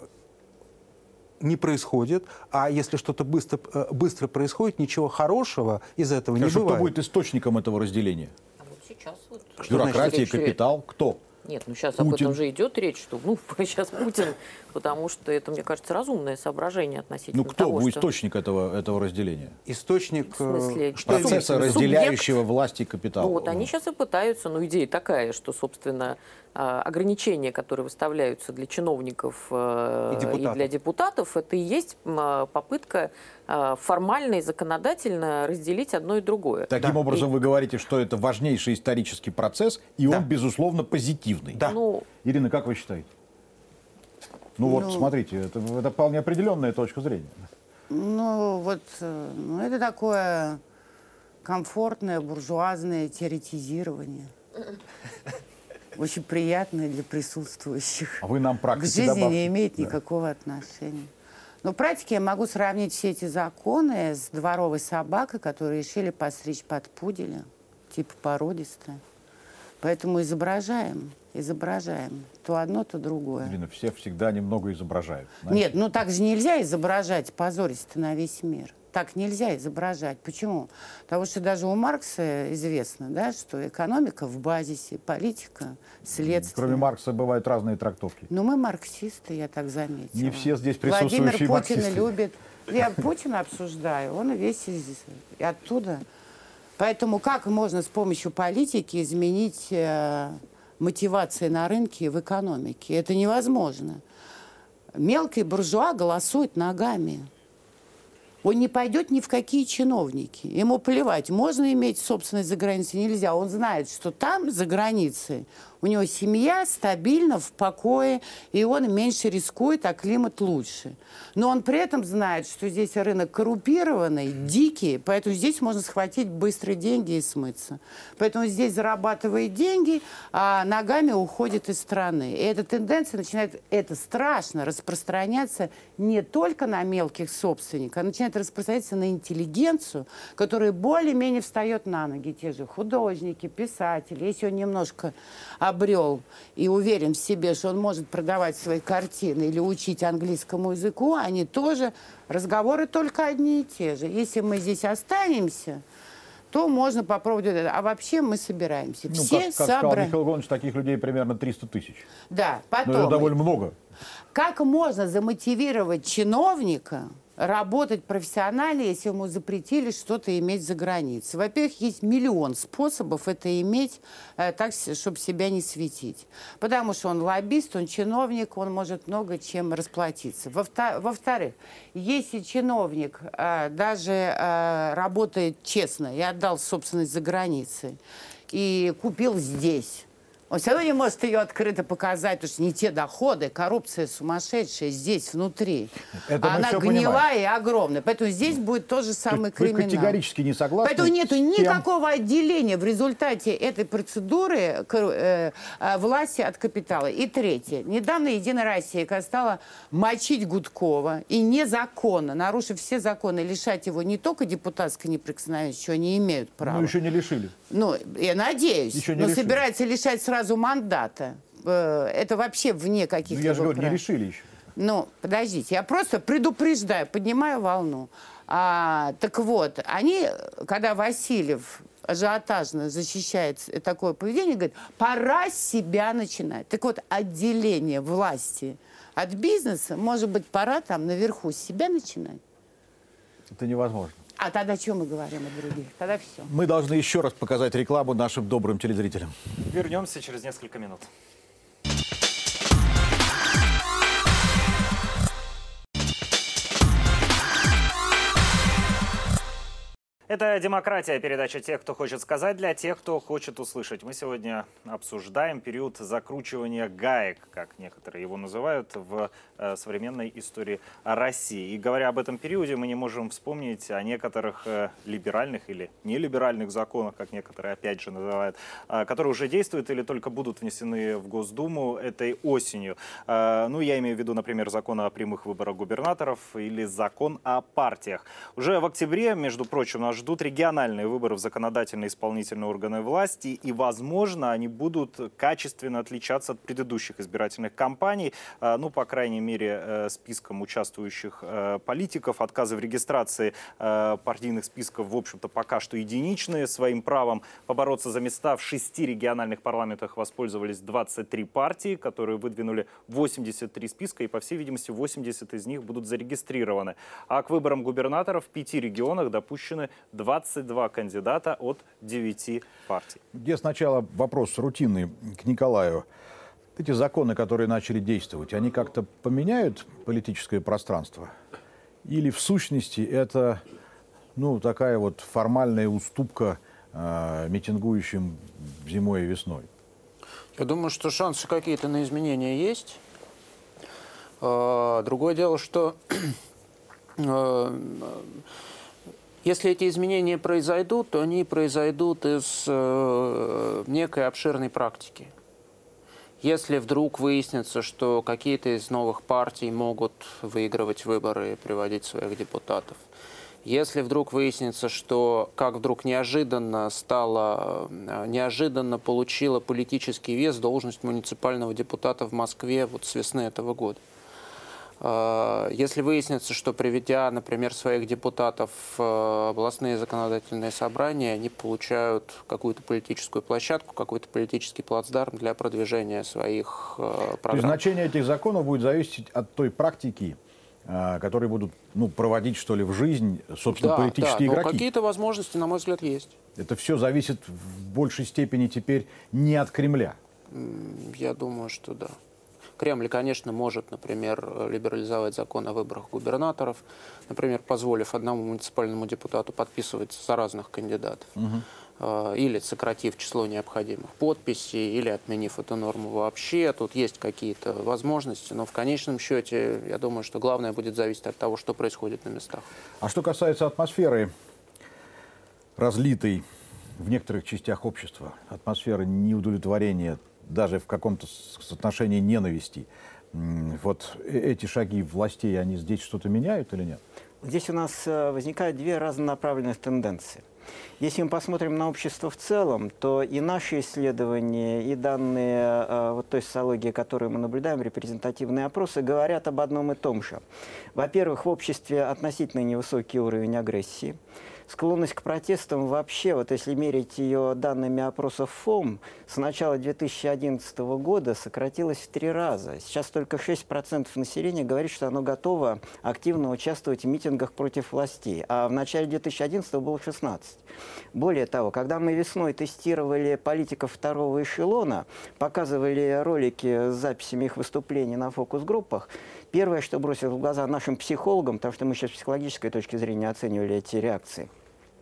не происходит. А если что-то быстро, э, быстро происходит, ничего хорошего из этого Хорошо, не бывает. кто будет источником этого разделения? А вот сейчас вот... Бюрократия, капитал, кто? Нет, ну сейчас Путин. об этом же идет речь, что ну сейчас Путин, потому что это, мне кажется, разумное соображение относительно Ну кто того, будет что... источник этого, этого разделения? Источник В смысле, э, что Процесса, субъект? разделяющего власть и капитал. Ну вот они сейчас и пытаются, ну идея такая, что, собственно, ограничения, которые выставляются для чиновников И и, депутатов. и для депутатов, это и есть попытка формально и законодательно разделить одно и другое. Таким Да. образом, И- вы говорите, что это важнейший исторический процесс, и Да. он, безусловно, позитивный. Да. Ну, Ирина, как вы считаете? Ну вот, Ну- смотрите, это, это вполне определенная точка зрения. Ну, вот, э, ну, это такое комфортное, буржуазное теоретизирование. Очень приятное для присутствующих. А вы нам К практики жизни добавьте. не имеет Да. никакого отношения. Но в практике я могу сравнить все эти законы с дворовой собакой, которую решили постричь под пуделя, типа породистая. Поэтому изображаем, изображаем. То одно, то другое. Ирина, все всегда немного изображают. знаете. Нет, ну так же нельзя изображать, позориться на весь мир. Так нельзя изображать. Почему? Потому что даже у Маркса известно, да, что экономика в базисе, политика следствие. Кроме Маркса бывают разные трактовки. Ну, мы марксисты, я так заметила. Не все здесь Владимир присутствующие Путин марксисты. любит. Я Путина обсуждаю, он весь из, и оттуда. Поэтому как можно с помощью политики изменить э, мотивации на рынке и в экономике? Это невозможно. Мелкий буржуа голосует ногами. Он не пойдет ни в какие чиновники. Ему плевать, можно иметь собственность за границей, нельзя. Он знает, что там, за границей, у него семья стабильна, в покое, и он меньше рискует, а климат лучше. Но он при этом знает, что здесь рынок коррумпированный, дикий, поэтому здесь можно схватить быстрые деньги и смыться. Поэтому здесь зарабатывает деньги, а ногами уходит из страны. И эта тенденция начинает, это страшно, распространяться не только на мелких собственников, а начинает распространяться на интеллигенцию, которая более-менее встает на ноги. Те же художники, писатели. Если он немножко обрел и уверен в себе, что он может продавать свои картины или учить английскому языку, они тоже, разговоры только одни и те же. Если мы здесь останемся, то можно попробовать это. А вообще мы собираемся. Ну, Все как, как сказал собра- Михаил Иванович, таких людей примерно триста тысяч. Да, Но потом. это довольно много. Как можно замотивировать чиновника работать профессионально, если ему запретили что-то иметь за границей. Во-первых, есть миллион способов это иметь э, так, чтобы себя не светить. Потому что он лоббист, он чиновник, он может много чем расплатиться. Во-вторых, если чиновник э, даже э, работает честно и отдал собственность за границей, и купил здесь, он все равно не может ее открыто показать, потому что не те доходы, коррупция сумасшедшая здесь, внутри. Это Она гнилая и огромная. Поэтому здесь будет тот же самый криминал. Вы категорически не согласны? Поэтому нет никакого отделения в результате этой процедуры э, э, власти от капитала. И третье. Недавно Единая Россия, когда стала мочить Гудкова и незаконно, нарушив все законы, лишать его не только депутатской неприкосновенности, что они имеют право. Ну, еще не лишили. Ну, я надеюсь. Еще не но лишили. Собирается лишать сразу мандата. Это вообще вне каких-то... Ну, я же говорю, не лишили еще. Ну, подождите, я просто предупреждаю, поднимаю волну. А, так вот, они, когда Васильев ажиотажно защищает такое поведение, говорит, пора с себя начинать. Так вот, отделение власти от бизнеса, может быть, пора там наверху с себя начинать? Это невозможно. А тогда о чем мы говорим о других? Тогда все. Мы должны еще раз показать рекламу нашим добрым телезрителям. Вернемся через несколько минут. Это «Демократия», передача тех, кто хочет сказать, для тех, кто хочет услышать. Мы сегодня обсуждаем период закручивания гаек, как некоторые его называют, в э, современной истории России. И говоря об этом периоде, мы не можем вспомнить о некоторых э, либеральных или нелиберальных законах, как некоторые опять же называют, э, которые уже действуют или только будут внесены в Госдуму этой осенью. Э, ну, я имею в виду, например, закон о прямых выборах губернаторов или закон о партиях. Уже в октябре, между прочим, нас ждут региональные выборы в законодательные и исполнительные органы власти, и, возможно, они будут качественно отличаться от предыдущих избирательных кампаний, ну, по крайней мере, списком участвующих политиков. Отказы в регистрации партийных списков, в общем-то, пока что единичные. Своим правом побороться за места в шести региональных парламентах воспользовались двадцать три партии, которые выдвинули восемьдесят три списка, и, по всей видимости, восемьдесят из них будут зарегистрированы. А к выборам губернаторов в пяти регионах допущены двадцать два кандидата от девяти партий. Где сначала вопрос рутинный к Николаю. Эти законы, которые начали действовать, они как-то поменяют политическое пространство? Или в сущности это, ну, такая вот формальная уступка э, митингующим зимой и весной? Я думаю, что шансы какие-то на изменения есть. Другое дело, что если эти изменения произойдут, то они произойдут из э, некой обширной практики. Если вдруг выяснится, что какие-то из новых партий могут выигрывать выборы и приводить своих депутатов, если вдруг выяснится, что как вдруг неожиданно стало, неожиданно получила политический вес должность муниципального депутата в Москве вот с весны этого года, если выяснится, что, приведя, например, своих депутатов в областные законодательные собрания, они получают какую-то политическую площадку, какой-то политический плацдарм для продвижения своих программ. То есть значение этих законов будет зависеть от той практики, которые будут, ну, проводить, что ли, в жизнь, собственно, да, политические да, игроки. Какие-то возможности, на мой взгляд, есть. Это все зависит в большей степени теперь не от Кремля. Я думаю, что да. Кремль, конечно, может, например, либерализовать закон о выборах губернаторов, например, позволив одному муниципальному депутату подписывать за разных кандидатов, угу. или сократив число необходимых подписей, или отменив эту норму вообще. Тут есть какие-то возможности, но в конечном счете, я думаю, что главное будет зависеть от того, что происходит на местах. А что касается атмосферы, разлитой в некоторых частях общества, атмосферы неудовлетворения, даже в каком-то соотношении ненависти. Вот эти шаги властей, они здесь что-то меняют или нет? Здесь у нас возникают две разнонаправленных тенденции. Если мы посмотрим на общество в целом, то и наши исследования, и данные вот той социологии, которую мы наблюдаем, репрезентативные опросы, говорят об одном и том же. Во-первых, в обществе относительно невысокий уровень агрессии. склонность к протестам вообще, вот если мерить ее данными опросов ФОМ, с начала две тысячи одиннадцатого года сократилась в три раза. Сейчас только шесть процентов населения говорит, что оно готово активно участвовать в митингах против властей, а в начале две тысячи одиннадцатого было шестнадцать процентов. Более того, когда мы весной тестировали политиков второго эшелона, показывали ролики с записями их выступлений на фокус-группах, первое, что бросилось в глаза нашим психологам, потому что мы сейчас с психологической точки зрения оценивали эти реакции,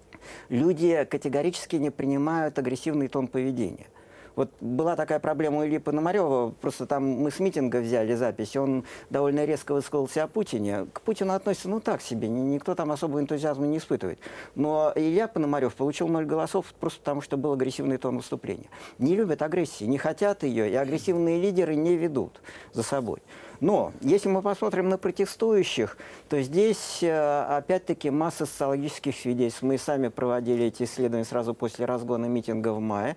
люди категорически не принимают агрессивный тон поведения. Вот была такая проблема у Ильи Пономарева, просто там мы с митинга взяли запись, он довольно резко высказался о Путине. К Путину относится, ну, так себе, никто там особого энтузиазма не испытывает. Но Илья Пономарев получил ноль голосов просто потому, что был агрессивный тон выступления. Не любят агрессии, не хотят ее, и агрессивные лидеры не ведут за собой. Но если мы посмотрим на протестующих, то здесь, опять-таки, масса социологических свидетельств. Мы сами проводили эти исследования сразу после разгона митинга в мае.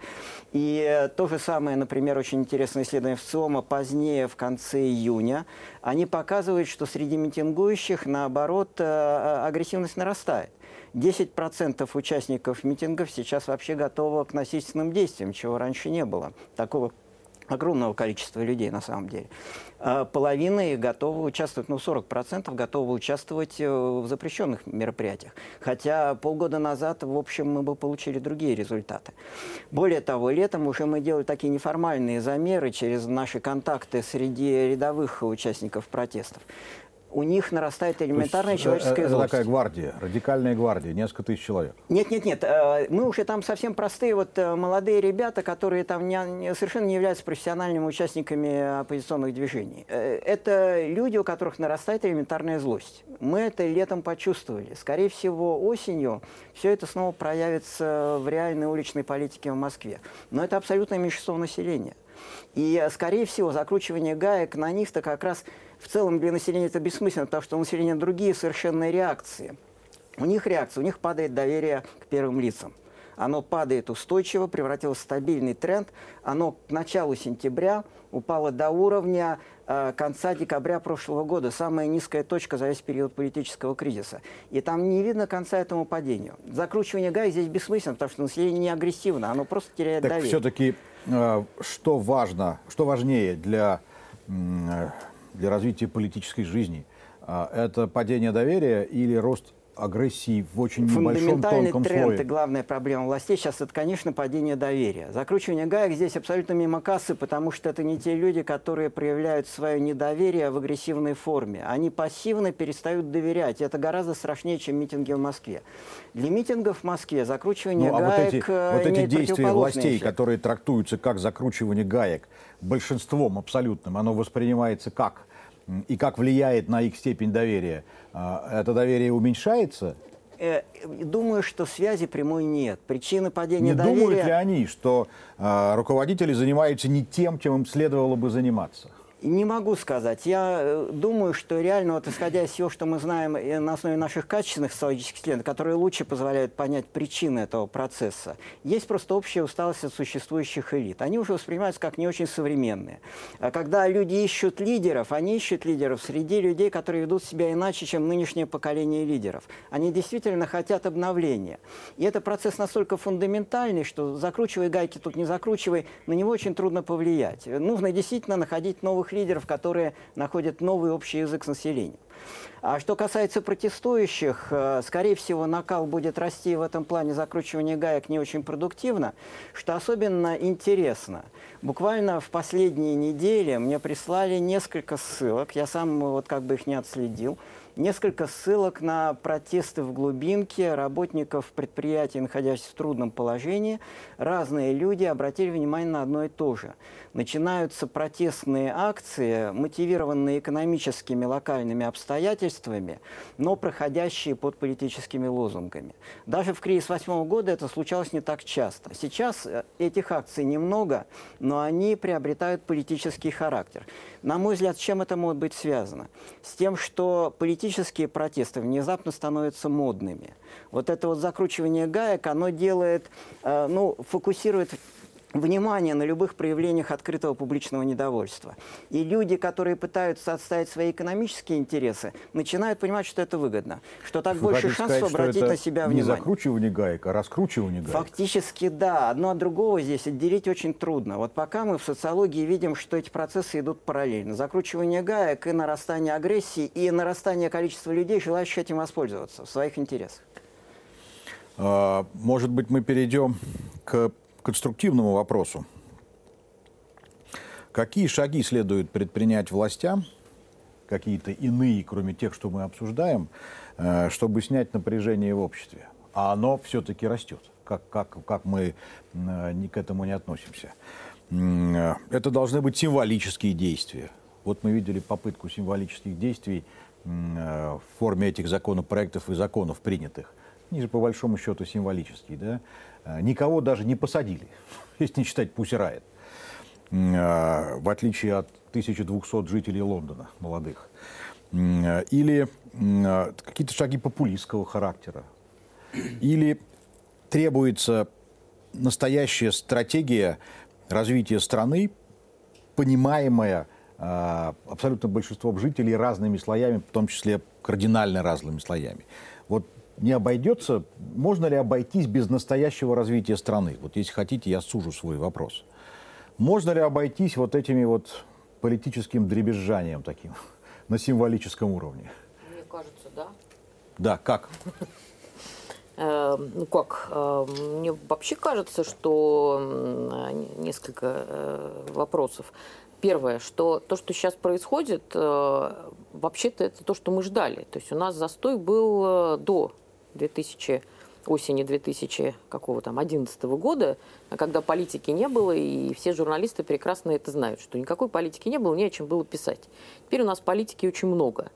И то же самое, например, очень интересное исследование в ЦИОМа позднее, в конце июня. Они показывают, что среди митингующих, наоборот, агрессивность нарастает. десять процентов участников митингов сейчас вообще готовы к насильственным действиям, чего раньше не было. Такого огромного количества людей на самом деле. Половина готовы участвовать, ну, сорок процентов готовы участвовать в запрещенных мероприятиях. Хотя полгода назад, в общем, мы бы получили другие результаты. Более того, летом уже мы делали такие неформальные замеры через наши контакты среди рядовых участников протестов. У них нарастает элементарная человеческая это злость. такая гвардия, радикальная гвардия, несколько тысяч человек. Нет, нет, нет. Мы уже там совсем простые вот молодые ребята, которые там не, не, совершенно не являются профессиональными участниками оппозиционных движений. Это люди, у которых нарастает элементарная злость. Мы это летом почувствовали. Скорее всего, осенью все это снова проявится в реальной уличной политике в Москве. Но это абсолютное меньшинство населения. И, скорее всего, закручивание гаек на них-то как раз в целом для населения это бессмысленно, потому что у населения другие совершенно реакции. У них реакция, у них падает доверие к первым лицам. Оно падает устойчиво, превратилось в стабильный тренд. Оно к началу сентября упало до уровня э, конца декабря прошлого года. Самая низкая точка за весь период политического кризиса. И там не видно конца этому падению. Закручивание гаек здесь бессмысленно, потому что население не агрессивно, оно просто теряет так доверие. Все-таки э, что важно, что важнее для, э, для развития политической жизни? Э, это падение доверия или рост агрессии в очень небольшом тонком тренд слое? И главная проблема властей сейчас это, конечно, падение доверия. Закручивание гаек здесь абсолютно мимо кассы, потому что это не те люди, которые проявляют свое недоверие в агрессивной форме. Они пассивно перестают доверять. Это гораздо страшнее, чем митинги в Москве. Для митингов в Москве закручивание ну, а гаек вот эти, вот эти действия властей, эффект. которые трактуются как закручивание гаек, большинством абсолютным, оно воспринимается как? И как влияет на их степень доверия? Это доверие уменьшается? Думаю, что связи прямой нет. Причины падения не доверия... Не думают ли они, что э, руководители занимаются не тем, чем им следовало бы заниматься? Не могу сказать. Я думаю, что реально, вот исходя из всего, что мы знаем на основе наших качественных социологических исследований, которые лучше позволяют понять причины этого процесса, есть просто общая усталость от существующих элит. Они уже воспринимаются как не очень современные. А когда люди ищут лидеров, они ищут лидеров среди людей, которые ведут себя иначе, чем нынешнее поколение лидеров. Они действительно хотят обновления. И это процесс настолько фундаментальный, что закручивай гайки тут не закручивай, на него очень трудно повлиять. Нужно действительно находить новых лидеров, которые находят новый общий язык с населением. А что касается протестующих, скорее всего, накал будет расти в этом плане закручивания гаек не очень продуктивно, что особенно интересно. Буквально в последние недели мне прислали несколько ссылок, я сам вот как бы их не отследил, несколько ссылок на протесты в глубинке работников предприятий, находящихся в трудном положении. Разные люди обратили внимание на одно и то же. Начинаются протестные акции, мотивированные экономическими локальными обстоятельствами, но проходящие под политическими лозунгами. Даже в кризис восьмого года это случалось не так часто. Сейчас этих акций немного, но они приобретают политический характер. На мой взгляд, с чем это может быть связано? С тем, что политические протесты внезапно становятся модными. Вот это вот закручивание гаек, оно делает, э, ну, фокусирует внимание на любых проявлениях открытого публичного недовольства. И люди, которые пытаются отставить свои экономические интересы, начинают понимать, что это выгодно, что так Вы больше хотите шансов сказать, обратить что это на себя не внимание. закручивание гаек, а раскручивание гаек? Фактически да. Одно от другого здесь отделить очень трудно. Вот пока мы в социологии видим, что эти процессы идут параллельно. Закручивание гаек и нарастание агрессии, и нарастание количества людей, желающих этим воспользоваться в своих интересах. А, может быть, мы перейдем к конструктивному вопросу. Какие шаги следует предпринять властям, какие-то иные, кроме тех, что мы обсуждаем, чтобы снять напряжение в обществе? А оно все-таки растет. Как, как, как мы ни к этому не относимся. Это должны быть символические действия. Вот мы видели попытку символических действий в форме этих законопроектов и законов принятых. Они же по большому счету символические. Да? Никого даже не посадили, если не считать Пусси Райот. В отличие от тысячи двухсот жителей Лондона, молодых. Или какие-то шаги популистского характера. Или требуется настоящая стратегия развития страны, понимаемая абсолютно большинством жителей разными слоями, в том числе кардинально разными слоями. Вот не обойдется, можно ли обойтись без настоящего развития страны? Вот если хотите, я сужу свой вопрос. Можно ли обойтись вот этими вот политическим дребезжанием таким на символическом уровне? Мне кажется, да. Да, как? Ну как, мне вообще кажется, что несколько вопросов. Первое, что то, что сейчас происходит, вообще-то это то, что мы ждали. То есть у нас застой был до две тысячи осени две тысячи одиннадцатого года, когда политики не было, и все журналисты прекрасно это знают, что никакой политики не было, не о чем было писать. Теперь у нас политики очень много.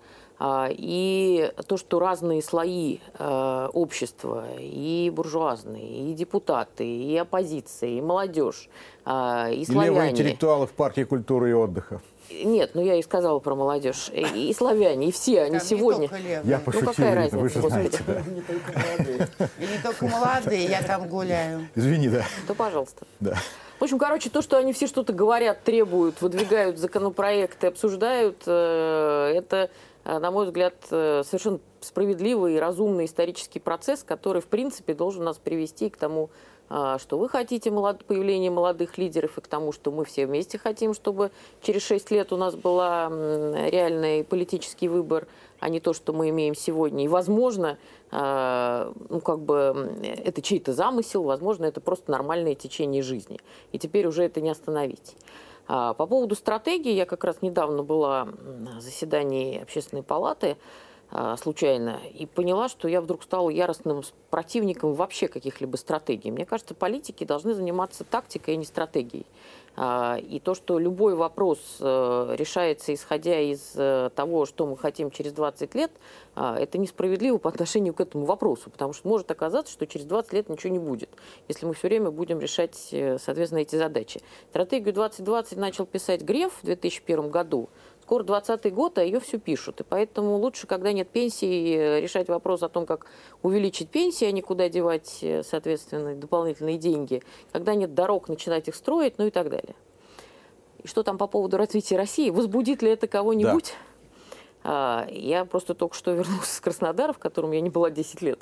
И то, что разные слои общества, и буржуазные, и депутаты, и оппозиция, и молодежь, и славяне... Левые интеллектуалы в партии культуры и отдыха. Нет, ну я и сказала про молодежь. И, и славяне, и все они Там сегодня... Я пошутил, ну какая Ирина, вы разница, же знаете. господи. Да. Не только молодые. И не только молодые, я там гуляю. Извини, да. Да, пожалуйста. Да. В общем, короче, то, что они все что-то говорят, требуют, выдвигают законопроекты, обсуждают, это, на мой взгляд, совершенно справедливый и разумный исторический процесс, который, в принципе, должен нас привести к тому, что вы хотите появления молодых лидеров, и к тому, что мы все вместе хотим, чтобы через шесть лет у нас был реальный политический выбор, а не то, что мы имеем сегодня. И, возможно, ну, как бы, это чей-то замысел, возможно, это просто нормальное течение жизни. И теперь уже это не остановить. По поводу стратегии, я как раз недавно была на заседании Общественной палаты, случайно, и поняла, что я вдруг стала яростным противником вообще каких-либо стратегий. Мне кажется, политики должны заниматься тактикой, а не стратегией. И то, что любой вопрос решается, исходя из того, что мы хотим через двадцать лет, это несправедливо по отношению к этому вопросу, потому что может оказаться, что через двадцать лет ничего не будет, если мы все время будем решать, соответственно, эти задачи. Стратегию двадцать двадцать начал писать Греф в две тысячи первом году. Скоро двадцатый год, а ее все пишут. И поэтому лучше, когда нет пенсии, решать вопрос о том, как увеличить пенсии, а не куда девать, соответственно, дополнительные деньги. Когда нет дорог, начинать их строить, ну и так далее. И что там по поводу развития России? Возбудит ли это кого-нибудь? Да. Я просто только что вернулась из Краснодара, в котором я не была десять лет.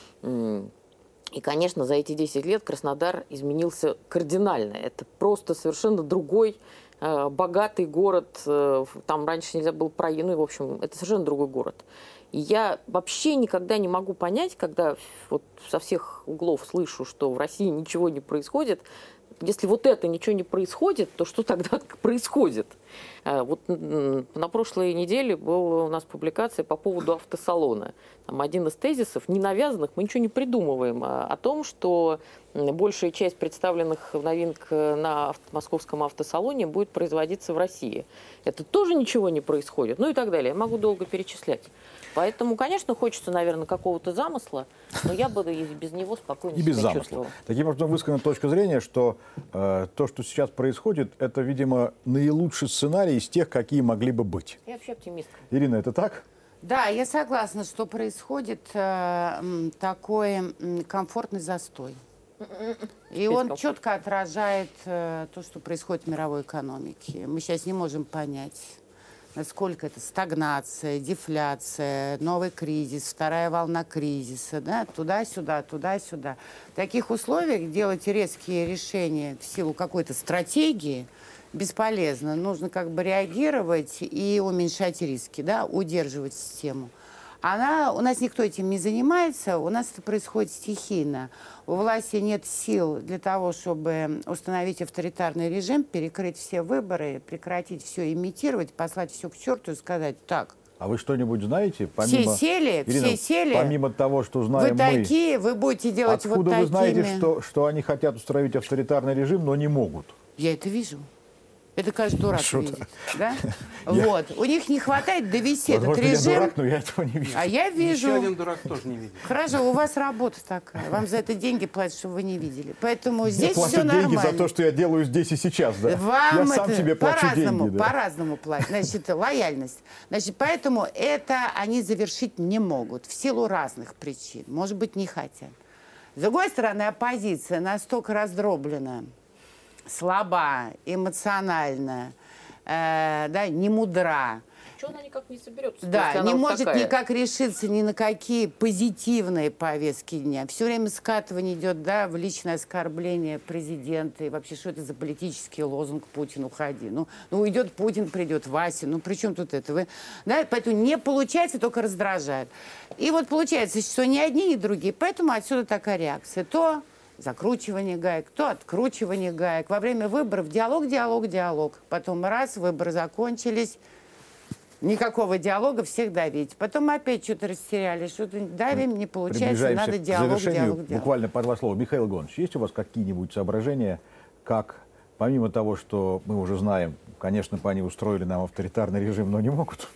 И, конечно, за эти десять лет Краснодар изменился кардинально. Это просто совершенно другой, богатый город. Там раньше нельзя было проехать. Ну, в общем, это совершенно другой город. И я вообще никогда не могу понять, когда вот со всех углов слышу, что в России ничего не происходит. Если вот это ничего не происходит, то что тогда происходит? Вот на прошлой неделе была у нас публикация по поводу автосалона. Там один из тезисов, не навязанных, мы ничего не придумываем, о том, что большая часть представленных новинок на московском автосалоне будет производиться в России. Это тоже ничего не происходит, ну и так далее. Я могу долго перечислять. Поэтому, конечно, хочется, наверное, какого-то замысла, но я бы без него спокойно и без себя замысла. чувствовала. Таким образом, высказана точка зрения, что э, то, что сейчас происходит, это, видимо, наилучший сценарий из тех, какие могли бы быть. Я вообще оптимистка. Ирина, это так? Да, я согласна, что происходит э, такой э, комфортный застой. И он четко отражает э, то, что происходит в мировой экономике. Мы сейчас не можем понять, насколько это стагнация, дефляция, новый кризис, вторая волна кризиса, да, туда-сюда, туда-сюда. В таких условиях делать резкие решения в силу какой-то стратегии бесполезно. Нужно как бы реагировать и уменьшать риски, да, удерживать систему. Она, у нас никто этим не занимается, у нас это происходит стихийно. У власти нет сил для того, чтобы установить авторитарный режим, перекрыть все выборы, прекратить все имитировать, послать все к черту и сказать так. А вы что-нибудь знаете? Помимо, все сели, Ирина, все сели. Помимо того, что знаем вы такие, мы, вы будете делать откуда вот вы такими. знаете, что, что они хотят установить авторитарный режим, но не могут? Я это вижу. Это каждый дурак видит, да? Я... Вот. У них не хватает довести Возможно, этот режим. Я дурак, но я этого не вижу. А я вижу. Еще один дурак тоже не видит. Хорошо, у вас работа такая. Вам за это деньги платят, чтобы вы не видели. Поэтому здесь я все плачу деньги нормально. за то, что я делаю здесь и сейчас, да? Вам я сам это себе плачу по-разному, деньги. Да? По-разному платят. Значит, лояльность. Значит, поэтому это они завершить не могут в силу разных причин. Может быть, не хотят. С другой стороны, оппозиция настолько раздроблена, слаба, эмоциональная, э, да, не мудра. Что она никак не соберется? Да, не вот может такая. никак решиться ни на какие позитивные повестки дня. Все время скатывание идет, да, в личное оскорбление президента. И вообще, что это за политический лозунг «Путин, уходи». Ну, ну уйдет Путин, придет Вася. Ну, при чем тут это? Вы, да, поэтому не получается, только раздражает. И вот получается, что ни одни, ни другие. Поэтому отсюда такая реакция. То закручивание гаек, то откручивание гаек. Во время выборов диалог, диалог, диалог. Потом раз, выборы закончились. Никакого диалога, всех давить. Потом опять что-то растеряли, что-то давим, не получается, надо диалог, диалог, диалог. Буквально по два слова. Михаил Иванович, есть у вас какие-нибудь соображения, как, помимо того, что мы уже знаем, конечно, они устроили нам авторитарный режим, но не могут?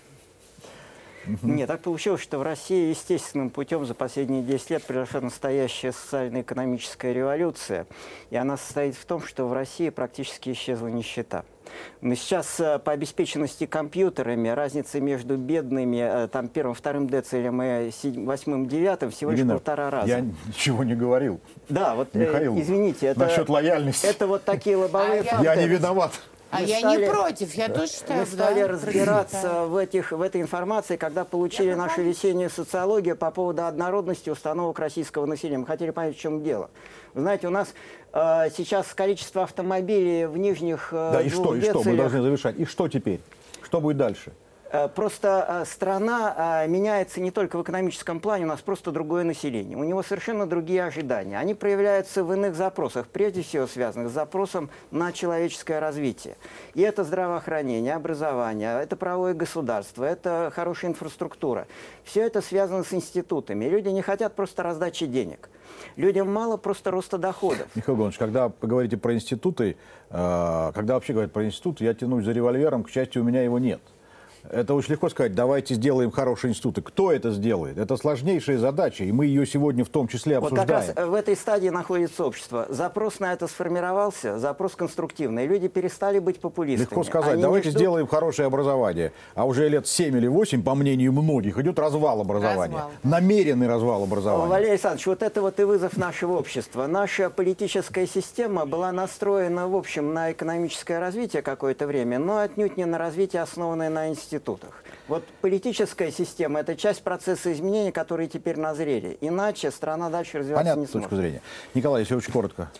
Нет, так получилось, что в России естественным путем за последние десять лет произошла настоящая социально-экономическая революция. И она состоит в том, что в России практически исчезла нищета. Но сейчас по обеспеченности компьютерами разница между бедными, там, первым, вторым децилем и восьмым, девятым всего лишь Ирина, полтора раза. Я ничего не говорил. Да, вот, Михаил, э, извините, это, насчет лояльности. это вот такие лобовые А я- факты. Я не виноват. А Мы я стали- не против, я тоже считаю, Мы стали да, разбираться в, этих, в этой информации, когда получили нашу весеннюю социологию по поводу однородности установок российского населения. Мы хотели понять, в чем дело. Вы знаете, у нас э, сейчас количество автомобилей в нижних э, Да, и двух что, и что? Мы децилях, должны завершать. И что теперь? Что будет дальше? э, просто э, страна э, меняется не только в экономическом плане, у нас просто другое население. У него совершенно другие ожидания. Они проявляются в иных запросах, прежде всего связанных с запросом на человеческое развитие. И это здравоохранение, образование, это правовое государство, это хорошая инфраструктура. Все это связано с институтами. Люди не хотят просто раздачи денег. Людям мало просто роста доходов. Михаил Иванович, когда вы говорите про институты, э, когда вообще говорят про институты, я тянусь за револьвером, к счастью, у меня его нет. Это очень легко сказать, давайте сделаем хорошие институты. Кто это сделает? Это сложнейшая задача, и мы ее сегодня в том числе Вот обсуждаем. как раз в этой стадии находится общество. Запрос на это сформировался, запрос конструктивный. Люди перестали быть популистами. Легко сказать, Они давайте не ждут- сделаем хорошее образование. А уже лет семь или восемь, по мнению многих, идет развал образования. Развал. Намеренный развал образования. Валерий Александрович, вот это вот и вызов нашего общества. Наша политическая система была настроена, в общем, на экономическое развитие какое-то время, но отнюдь не на развитие, основанное на институтах. Вот политическая система – это часть процесса изменений, которые теперь назрели. Иначе страна дальше развиваться Понятно, не точка сможет. зрения. Николай, если очень коротко.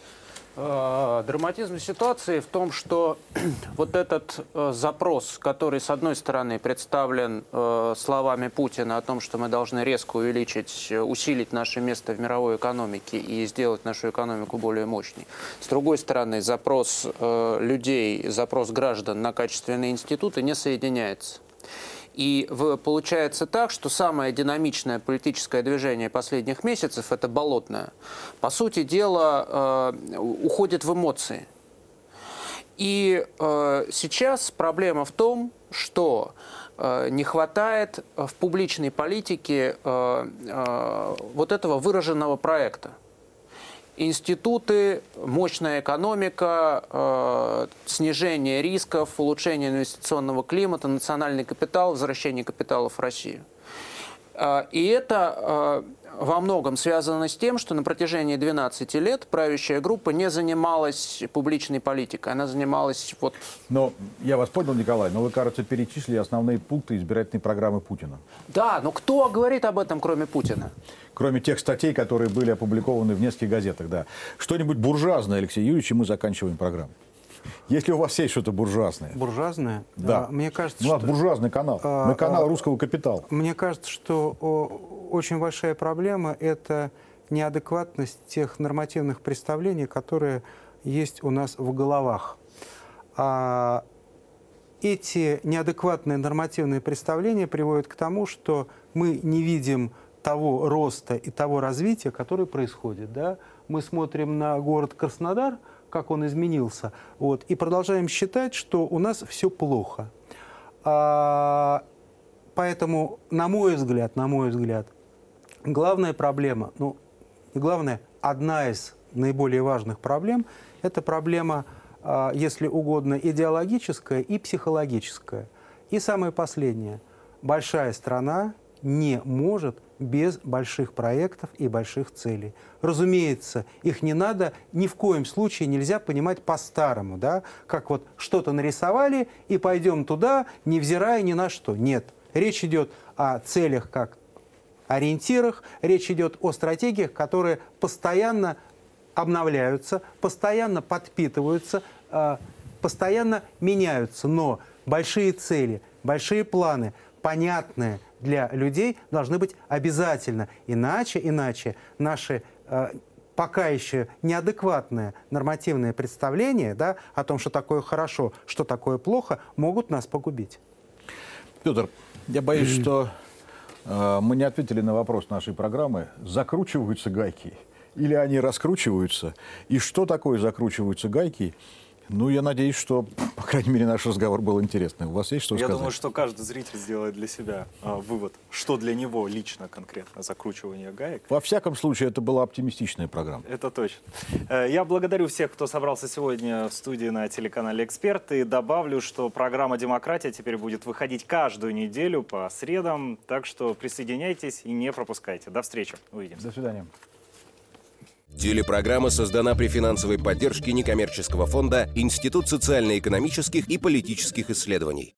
Э, Драматизм ситуации в том, что вот этот э, запрос, который, с одной стороны, представлен э, словами Путина о том, что мы должны резко увеличить, э, усилить наше место в мировой экономике и сделать нашу экономику более мощной. С другой стороны, запрос э, людей, запрос граждан на качественные институты не соединяется. И в, получается так, что самое динамичное политическое движение последних месяцев, это болотное, по сути дела, э, уходит в эмоции. И э, сейчас проблема в том, что э, не хватает в публичной политике э, э, вот этого выраженного проекта. Институты, мощная экономика, э, снижение рисков, улучшение инвестиционного климата, национальный капитал, возвращение капиталов в Россию. И это во многом связано с тем, что на протяжении двенадцати лет правящая группа не занималась публичной политикой. Она занималась вот... Но я вас понял, Николай, но вы, кажется, перечислили основные пункты избирательной программы Путина. Да, но кто говорит об этом, кроме Путина? Кроме тех статей, которые были опубликованы в нескольких газетах, да. Что-нибудь буржуазное, Алексей Юрьевич, и мы заканчиваем программу. Если у вас есть что-то буржуазное. Буржуазное? Да. А, мне кажется, у нас что... буржуазный канал. А, Мы канал а, русского капитала. Мне кажется, что о, очень большая проблема – это неадекватность тех нормативных представлений, которые есть у нас в головах. А, эти неадекватные нормативные представления приводят к тому, что мы не видим того роста и того развития, которое происходит. Да? Мы смотрим на город Краснодар, как он изменился, вот, и продолжаем считать, что у нас все плохо. А, поэтому, на мой взгляд, на мой взгляд, главная проблема, ну, не главная, одна из наиболее важных проблем, это проблема, а, если угодно, идеологическая и психологическая. И самое последнее. Большая страна не может без больших проектов и больших целей. Разумеется, их не надо, ни в коем случае нельзя понимать по-старому, да? Как вот что-то нарисовали и пойдем туда, невзирая ни на что. Нет. Речь идет о целях как ориентирах, речь идет о стратегиях, которые постоянно обновляются, постоянно подпитываются, постоянно меняются. Но большие цели, большие планы, понятные для людей, должны быть обязательно. Иначе, иначе наши э, пока еще неадекватные нормативные представления, да, о том, что такое хорошо, что такое плохо, могут нас погубить. Петр, я боюсь, что э, мы не ответили на вопрос нашей программы. Закручиваются гайки или они раскручиваются? И что такое закручиваются гайки? Ну, я надеюсь, что, по крайней мере, наш разговор был интересный. У вас есть что я сказать? Я думаю, что каждый зритель сделает для себя а, вывод, что для него лично конкретно закручивание гаек. Во всяком случае, это была оптимистичная программа. Это точно. Я благодарю всех, кто собрался сегодня в студии на телеканале «Эксперт». И добавлю, что программа «Демократия» теперь будет выходить каждую неделю по средам. Так что присоединяйтесь и не пропускайте. До встречи. Увидимся. До свидания. Телепрограмма создана при финансовой поддержке некоммерческого фонда «Институт социально-экономических и политических исследований».